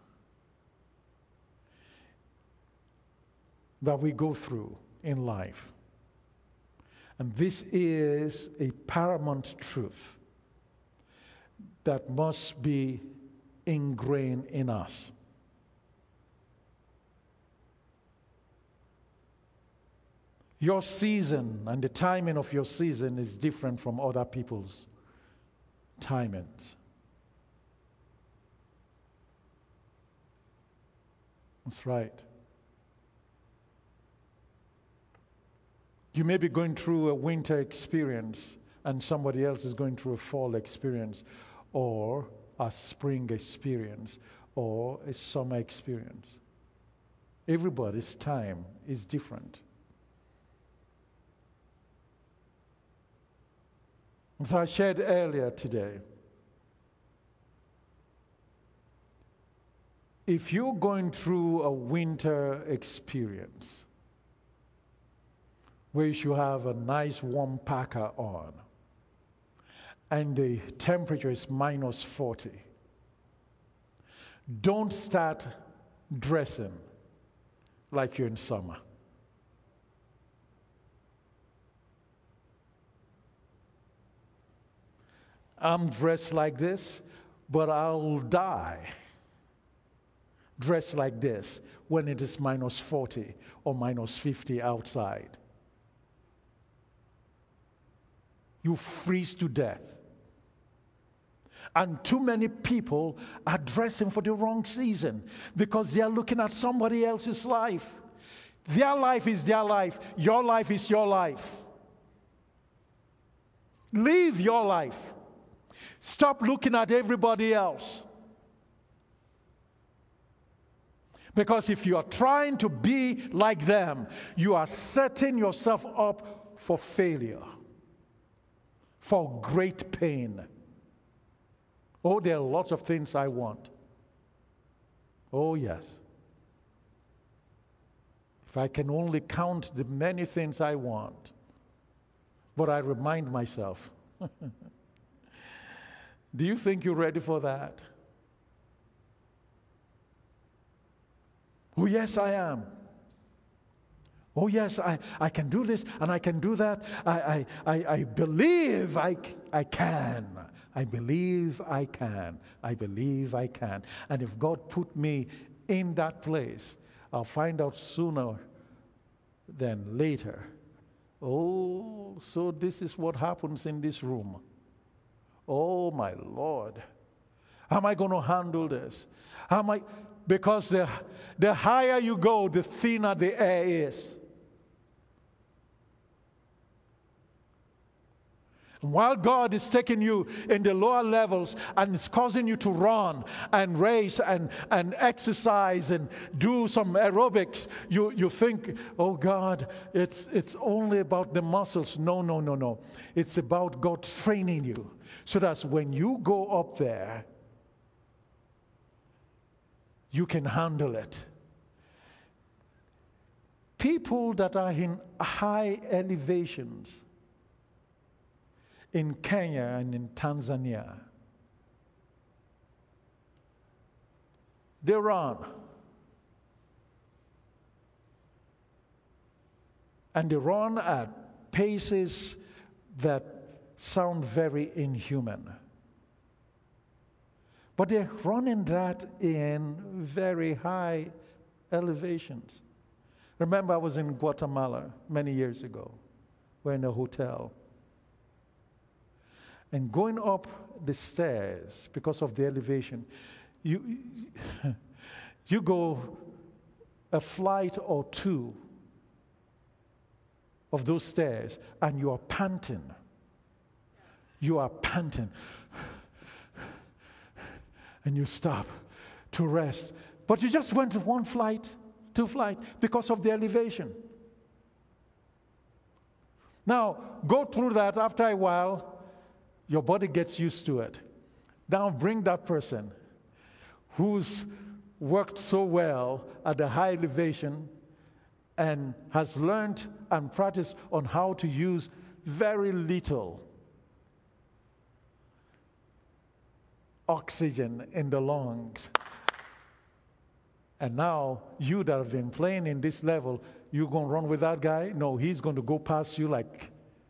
S3: that we go through in life. And this is a paramount truth that must be ingrained in us. Your season and the timing of your season is different from other people's timings. That's right. You may be going through a winter experience and somebody else is going through a fall experience or a spring experience or a summer experience. Everybody's time is different. As I shared earlier today, if you're going through a winter experience where you should have a nice warm parka on and the temperature is minus forty, don't start dressing like you're in summer. I'm dressed like this, but I'll die dressed like this when it is minus forty or minus fifty outside. You freeze to death. And too many people are dressing for the wrong season because they are looking at somebody else's life. Their life is their life. Your life is your life. Live your life. Stop looking at everybody else. Because if you are trying to be like them, you are setting yourself up for failure, for great pain. Oh, there are lots of things I want. Oh, yes. If I can only count the many things I want. But I remind myself, do you think you're ready for that? Oh, yes, I am. Oh, yes, I, I can do this and I can do that. I, I, I, I believe I, c- I can. I believe I can. I believe I can. And if God put me in that place, I'll find out sooner than later. Oh, so this is what happens in this room. Oh, my Lord. How am I going to handle this? How am I? Because the, the higher you go, the thinner the air is. While God is taking you in the lower levels and it's causing you to run and race and, and exercise and do some aerobics, you, you think, oh God, it's, it's only about the muscles. No, no, no, no. It's about God training you so that when you go up there, you can handle it. People that are in high elevations, in Kenya and in Tanzania, they run. And they run at paces that sound very inhuman. But they're running that in very high elevations. Remember, I was in Guatemala many years ago. We're in a hotel. And going up the stairs, because of the elevation, you, you go a flight or two of those stairs, and you are panting. You are panting. And you stop to rest. But you just went one flight, two flights, because of the elevation. Now, go through that after a while. Your body gets used to it. Now bring that person who's worked so well at the high elevation and has learned and practiced on how to use very little oxygen in the lungs. And now you that have been playing in this level, you going to run with that guy? No, he's going to go past you like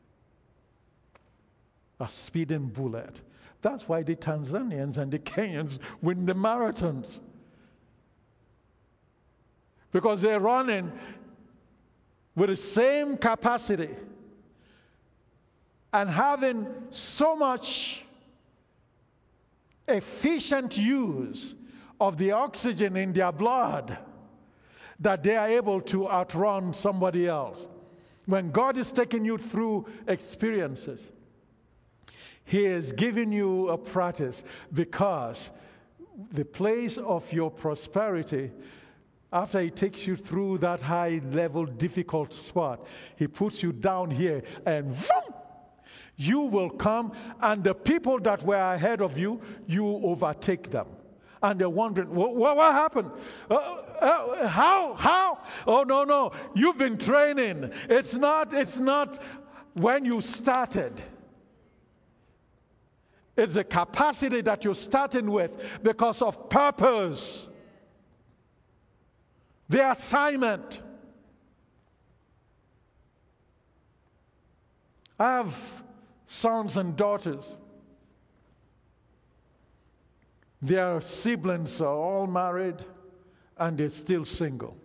S3: a speeding bullet. That's why the Tanzanians and the Kenyans win the marathons. Because they're running with the same capacity and having so much efficient use of the oxygen in their blood that they are able to outrun somebody else. When God is taking you through experiences, He is giving you a practice, because the place of your prosperity, after He takes you through that high level difficult spot, He puts you down here and vroom, you will come, and the people that were ahead of you, you overtake them. And they're wondering, what, what, what happened? Uh, uh, how? How? Oh, no, no. You've been training. It's not, it's not when you started. It's a capacity that you're starting with because of purpose. The assignment. I have sons and daughters. Their siblings are all married and they're still single.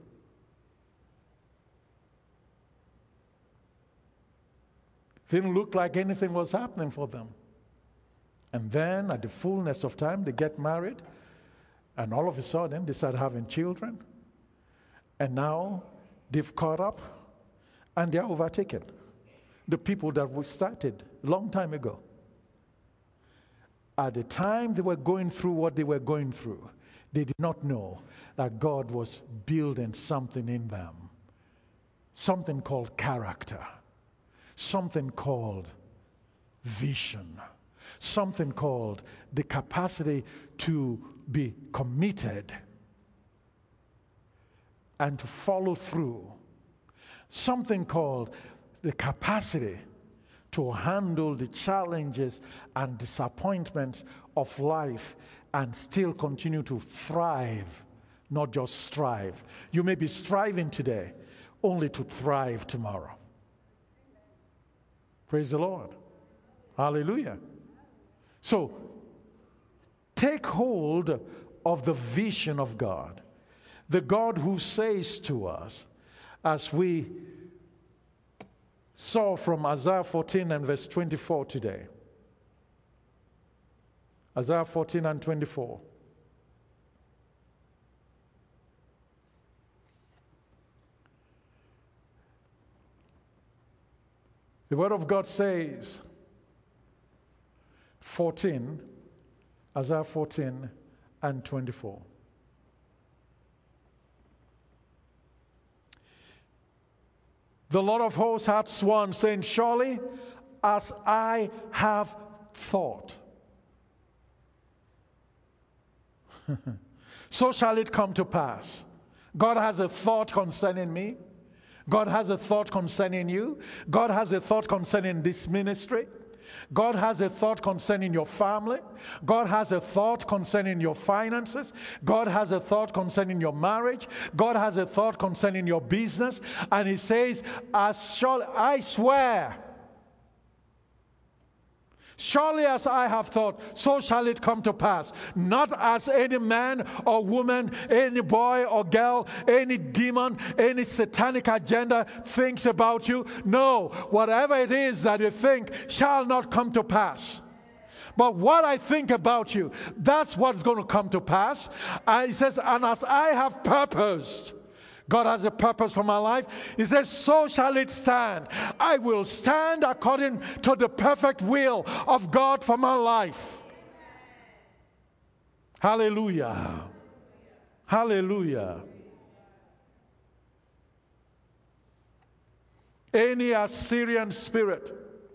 S3: Didn't look like anything was happening for them. And then at the fullness of time, they get married, and all of a sudden they start having children. And now they've caught up and they're overtaken. The people that we started a long time ago. At the time they were going through what they were going through, they did not know that God was building something in them. Something called character. Something called vision. Something called the capacity to be committed and to follow through. Something called the capacity to handle the challenges and disappointments of life and still continue to thrive, not just strive. You may be striving today, only to thrive tomorrow. Praise the Lord. Hallelujah. So, take hold of the vision of God, the God who says to us, as we saw from Isaiah fourteen and verse twenty-four today. Isaiah fourteen and twenty-four. The Word of God says, fourteen, Isaiah fourteen and twenty-four. The Lord of hosts hath sworn, saying, surely as I have thought, so shall it come to pass. God has a thought concerning me. God has a thought concerning you. God has a thought concerning this ministry. God has a thought concerning your family. God has a thought concerning your finances. God has a thought concerning your marriage. God has a thought concerning your business. And He says, as shall I swear, surely as I have thought, so shall it come to pass. Not as any man or woman, any boy or girl, any demon, any satanic agenda thinks about you. No, whatever it is that you think shall not come to pass. But what I think about you, that's what's going to come to pass. And He says, and as I have purposed, God has a purpose for my life. He says, so shall it stand. I will stand according to the perfect will of God for my life. Hallelujah. Hallelujah. Any Assyrian spirit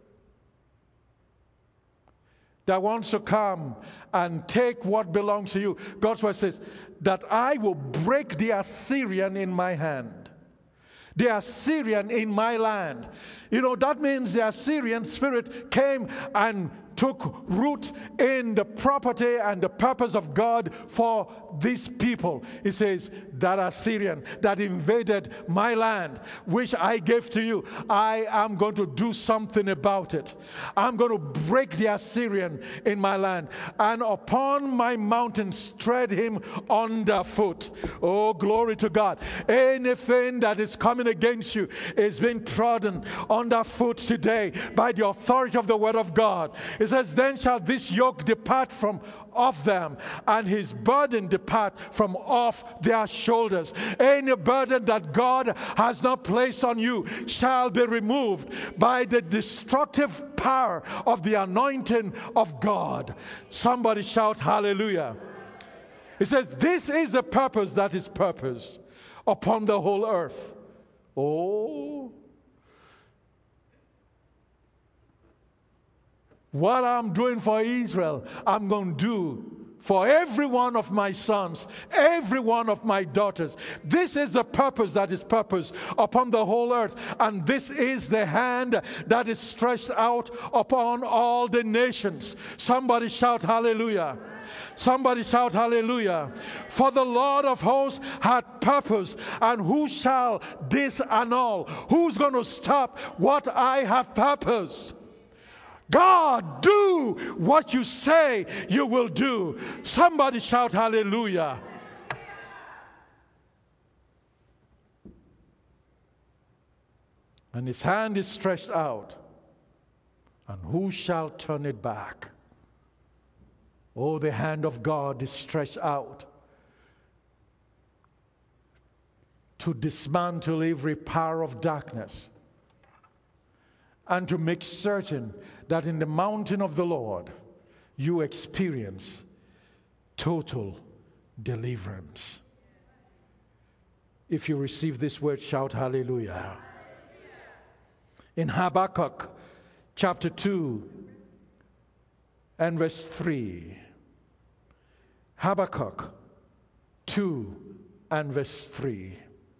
S3: that wants to come and take what belongs to you, God's word says that I will break the Assyrian in my hand, the Assyrian in my land. You know, that means the Assyrian spirit came and took root in the property and the purpose of God for these people. He says, that Assyrian that invaded my land, which I gave to you, I am going to do something about it. I'm going to break the Assyrian in my land, and upon my mountains tread him underfoot. Oh, glory to God. Anything that is coming against you is being trodden underfoot today by the authority of the word of God. It says, then shall this yoke depart from off them, and his burden depart from off their shoulders. Any burden that God has not placed on you shall be removed by the destructive power of the anointing of God. Somebody shout hallelujah. It says, this is the purpose that is purposed upon the whole earth. Oh, what I'm doing for Israel, I'm going to do for every one of my sons, every one of my daughters. This is the purpose that is purposed upon the whole earth. And this is the hand that is stretched out upon all the nations. Somebody shout hallelujah. Somebody shout hallelujah. For the Lord of hosts had purpose, and who shall disannul? Who's going to stop what I have purposed? God, do what you say you will do. Somebody shout hallelujah. And his hand is stretched out, and who shall turn it back? Oh, the hand of God is stretched out to dismantle every power of darkness, and to make certain that in the mountain of the Lord you experience total deliverance. If you receive this word, shout hallelujah. In Habakkuk chapter two and verse three, Habakkuk two and verse three.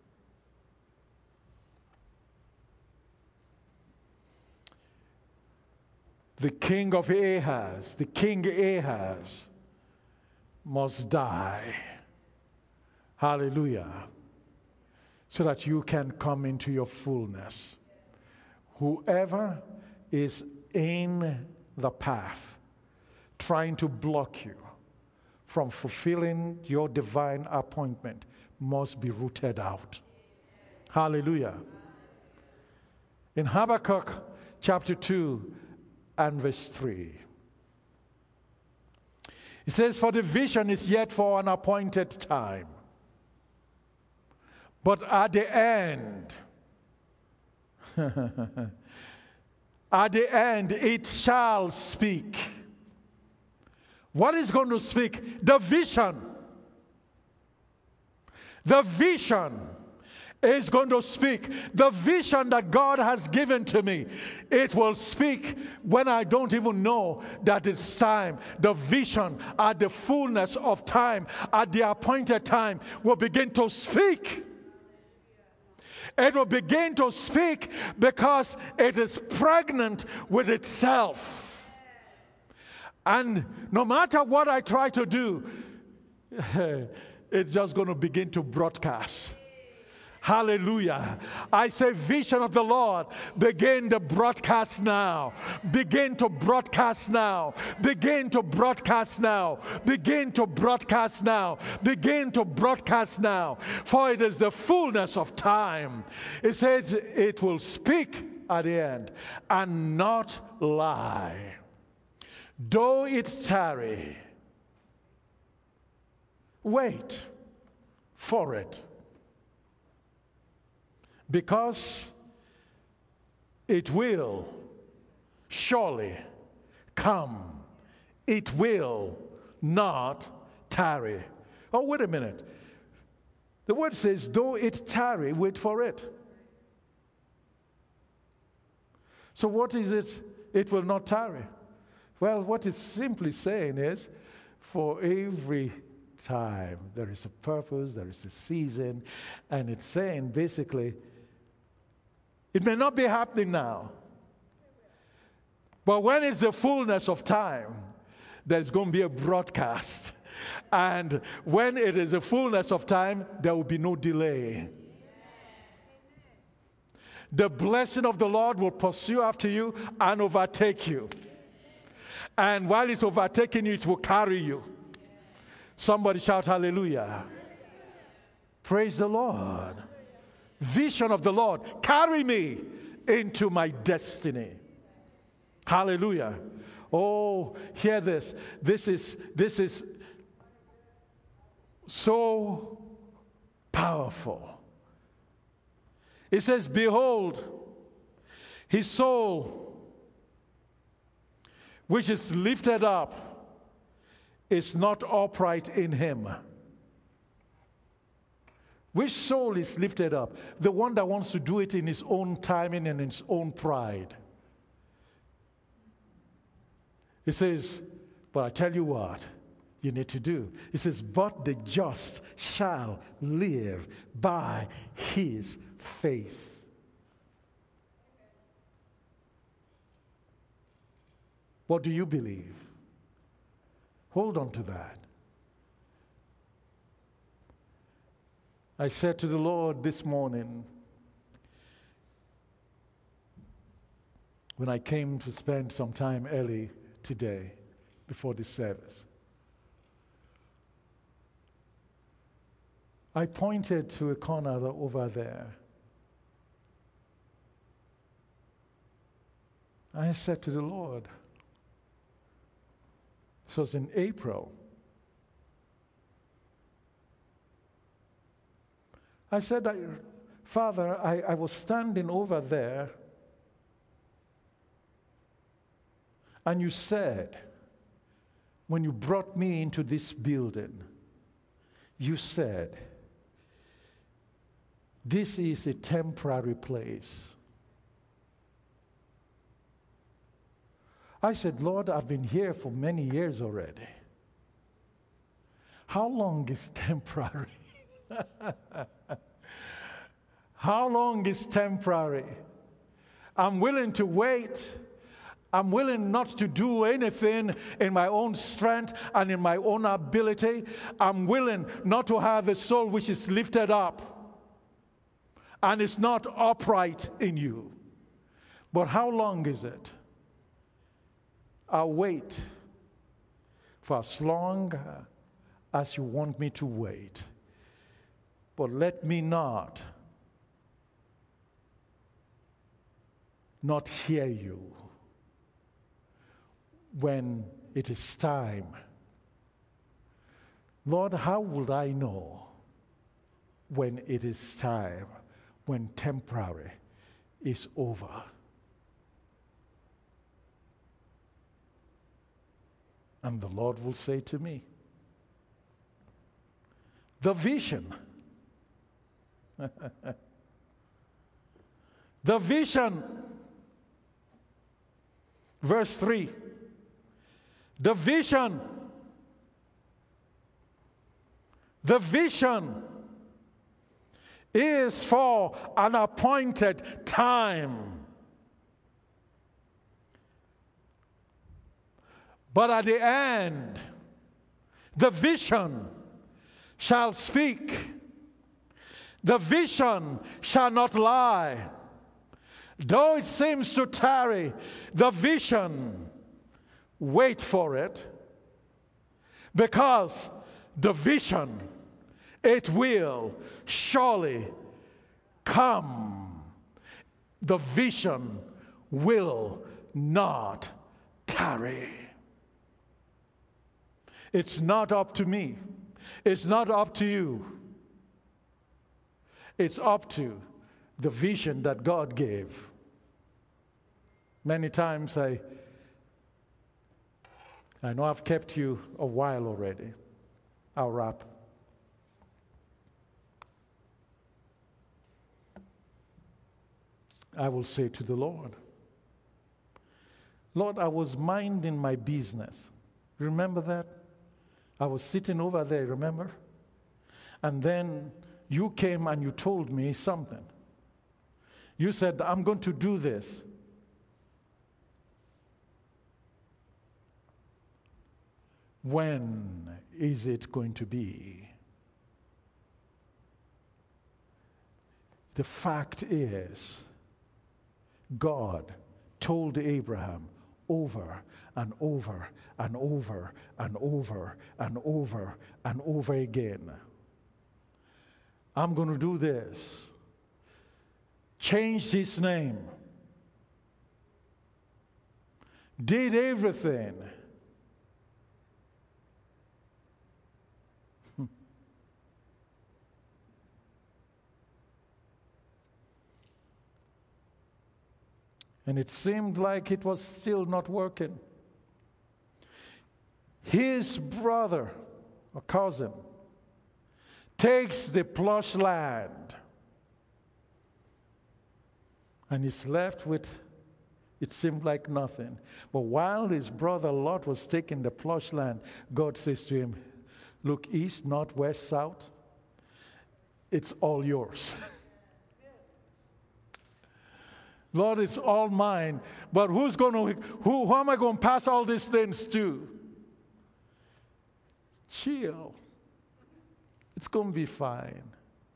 S3: The king of Ahaz, the king Ahaz, must die. Hallelujah. so that you can come into your fullness. Whoever is in the path trying to block you from fulfilling your divine appointment must be rooted out. Hallelujah. In Habakkuk chapter two and verse three, it says, "For the vision is yet for an appointed time, but at the end, at the end it shall speak." What is going to speak? The vision. The vision is going to speak. The vision that God has given to me, it will speak when I don't even know that it's time. The vision at the fullness of time, at the appointed time, will begin to speak. It will begin to speak because it is pregnant with itself. And no matter what I try to do, it's just going to begin to broadcast. Hallelujah. I say, vision of the Lord, begin to broadcast now. Begin to broadcast now. Begin to broadcast now. Begin to broadcast now. Begin to broadcast now. For it is the fullness of time. It says it will speak at the end and not lie. Though it tarry, wait for it. Because it will surely come. It will not tarry. Oh, wait a minute. The word says, though it tarry, wait for it. So what is it? It will not tarry. Well, what it's simply saying is, for every time there is a purpose, there is a season, and it's saying basically, it may not be happening now, but when it's the fullness of time, there's going to be a broadcast. And when it is the fullness of time, there will be no delay. The blessing of the Lord will pursue after you and overtake you. And while it's overtaking you, it will carry you. Somebody shout hallelujah. Praise the Lord. Vision of the Lord. Carry me into my destiny. Hallelujah. Oh, hear this. This is, this is so powerful. It says, behold, his soul, which is lifted up, is not upright in him. Which soul is lifted up? The one that wants to do it in his own timing and in his own pride. It says, but I tell you what you need to do. It says, but the just shall live by his faith. What do you believe? Hold on to that. I said to the Lord this morning, when I came to spend some time early today before this service, I pointed to a corner over there. I said to the Lord, this was in April, I said, I, Father, I, I was standing over there, and you said, when you brought me into this building, you said, this is a temporary place. I said, Lord, I've been here for many years already. How long is temporary? How long is temporary? I'm willing to wait. I'm willing not to do anything in my own strength and in my own ability. I'm willing not to have a soul which is lifted up. and it's not upright in you. But how long is it? I'll wait for as long as you want me to wait. But let me not, not hear you when it is time. Lord, how would I know when it is time, when temporary is over? And the Lord will say to me, the vision, the vision, verse three, the vision, the vision is for an appointed time. But at the end, the vision shall speak. The vision shall not lie. Though it seems to tarry, the vision, wait for it, because the vision, it will surely come. The vision will not tarry. It's not up to me. It's not up to you. It's up to the vision that God gave. Many times I, I know I've kept you a while already. I'll wrap. I will say to the Lord, Lord, I was minding my business. Remember that? I was sitting over there, remember? And then you came and you told me something. You said, I'm going to do this. When is it going to be? The fact is, God told Abraham over and over and over and over and over and over again, I'm going to do this. Changed his name. Did everything. And it seemed like it was still not working. His brother, or cousin, takes the plush land and is left with, it seemed like nothing. But while his brother Lot was taking the plush land, God says to him, look east, north, west, south. It's all yours. Lord, it's all mine. But who's going to, who, who am I going to pass all these things to? Chill. It's going to be fine.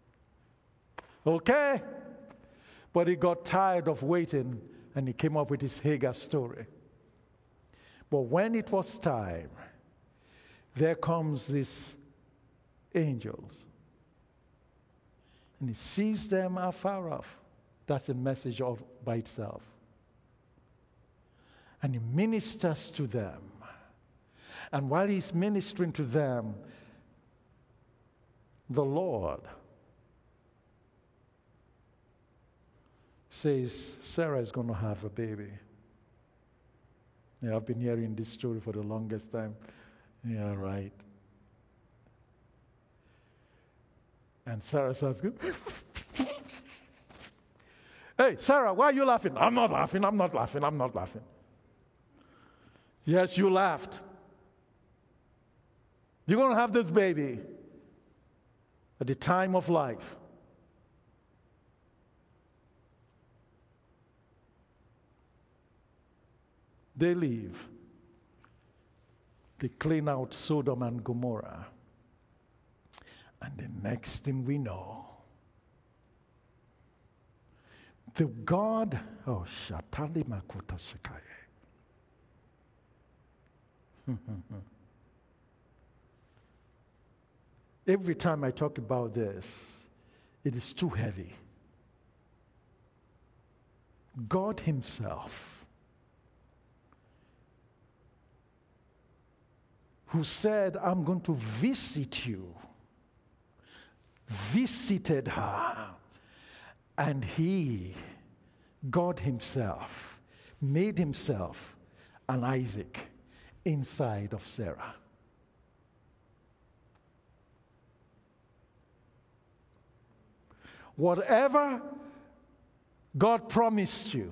S3: Okay? But he got tired of waiting and he came up with his Hagar story. But when it was time, there comes these angels. And he sees them afar off. That's a message all by itself. And he ministers to them. And while he's ministering to them, the Lord says, Sarah is going to have a baby. Yeah, I've been hearing this story for the longest time. Yeah, right. And Sarah says, hey, Sarah, why are you laughing? I'm not laughing, I'm not laughing, I'm not laughing. Yes, you laughed. You're going to have this baby at the time of life. They leave. They clean out Sodom and Gomorrah. And the next thing we know, The God, oh, Shatali Makuta Sekaye. Every time I talk about this, it is too heavy. God Himself, who said, I'm going to visit you, visited her, and He, God Himself, made Himself an Isaac inside of Sarah. Whatever God promised you,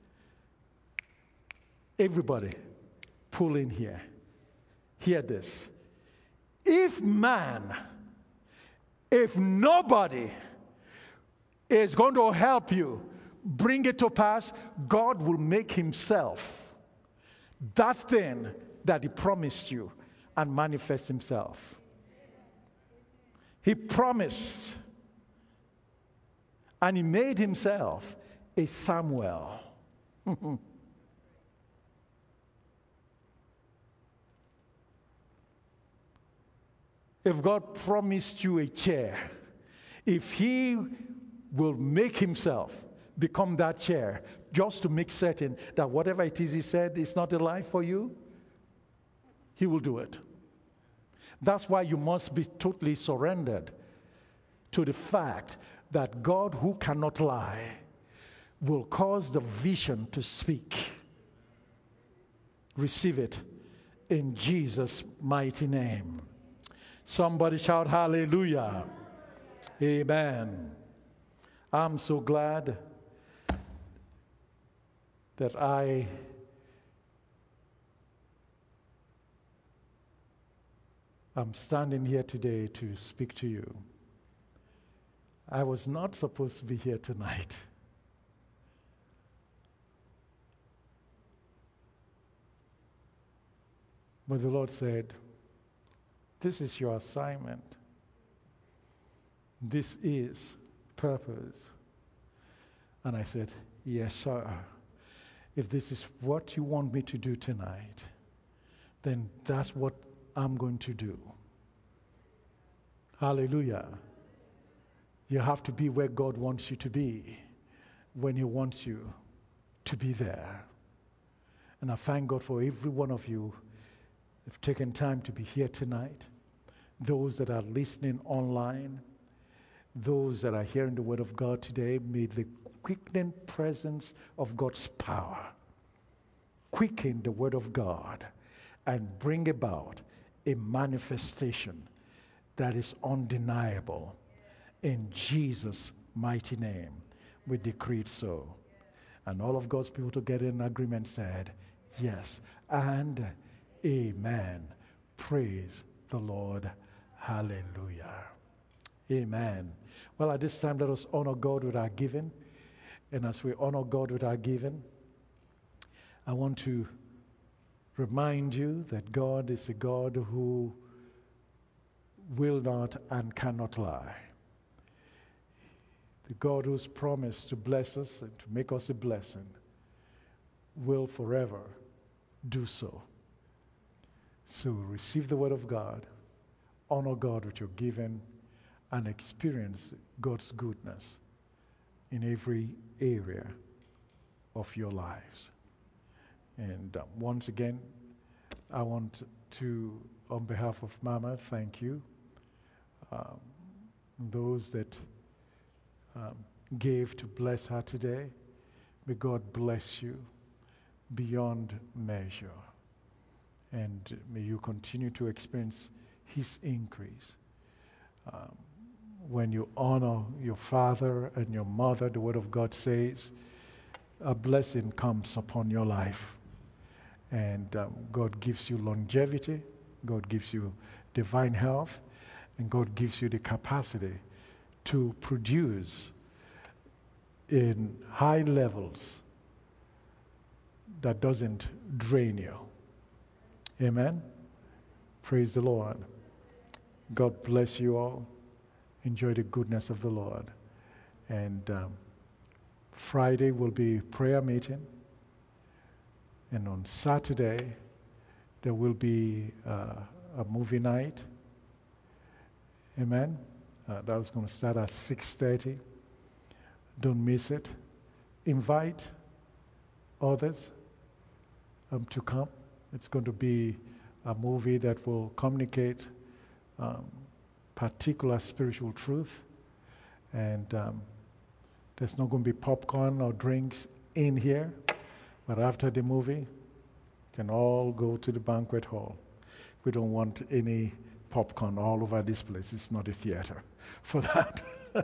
S3: everybody, pull in here. Hear this. If man, if nobody is going to help you bring it to pass, God will make Himself that thing that He promised you and manifest Himself. He promised, and He made Himself a Samuel. If God promised you a chair, if He will make Himself become that chair just to make certain that whatever it is He said is not a lie for you, He will do it. That's why you must be totally surrendered to the fact that God, who cannot lie, will cause the vision to speak. Receive it in Jesus' mighty name. Somebody shout hallelujah. Amen. I'm so glad that I am standing here today to speak to you. I was not supposed to be here tonight. But the Lord said, this is your assignment. This is purpose. And I said, yes, sir. If this is what you want me to do tonight, then that's what I'm going to do. Hallelujah. You have to be where God wants you to be when He wants you to be there. And I thank God for every one of you who have taken time to be here tonight, those that are listening online, those that are hearing the word of God today. May the quickening presence of God's power quicken the word of God and bring about a manifestation that is undeniable. In Jesus' mighty name, we decree it so. And all of God's people together in agreement said, yes, and amen. Praise the Lord. Hallelujah. Amen. Well, at this time, let us honor God with our giving. And as we honor God with our giving, I want to remind you that God is a God who will not and cannot lie. The God who's promised to bless us and to make us a blessing will forever do so. So receive the word of God, honor God with your giving, and experience God's goodness in every area of your lives. And um, once again, I want to, on behalf of Mama, thank you. Um, those that um, gave to bless her today, may God bless you beyond measure. And may you continue to experience His increase. Um, when you honor your father and your mother, the word of God says, a blessing comes upon your life. And um, God gives you longevity, God gives you divine health, and God gives you the capacity to produce in high levels that doesn't drain you. Amen. Praise the Lord. God bless you all. Enjoy the goodness of the Lord. And um, Friday will be prayer meeting. And on Saturday, there will be uh, a movie night. Amen. Uh, that was going to start at six thirty. Don't miss it. Invite others um, to come. It's going to be a movie that will communicate um, particular spiritual truth. And um, there's not going to be popcorn or drinks in here. But after the movie, you can all go to the banquet hall. We don't want any popcorn all over this place. It's not a theater for that.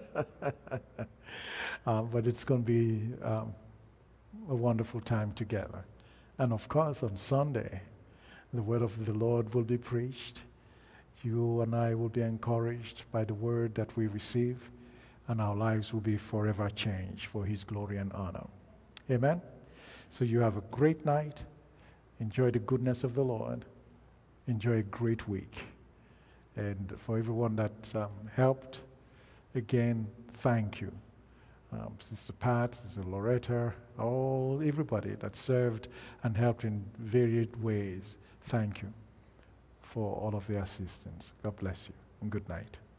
S3: um, but it's going to be um, a wonderful time together. And of course, on Sunday, the word of the Lord will be preached. You and I will be encouraged by the word that we receive, and our lives will be forever changed for His glory and honor. Amen? So you have a great night. Enjoy the goodness of the Lord. Enjoy a great week. And for everyone that um, helped, again, thank you. Um, Sister Pat, Sister Loretta, all everybody that served and helped in varied ways, thank you for all of their assistance. God bless you, and good night.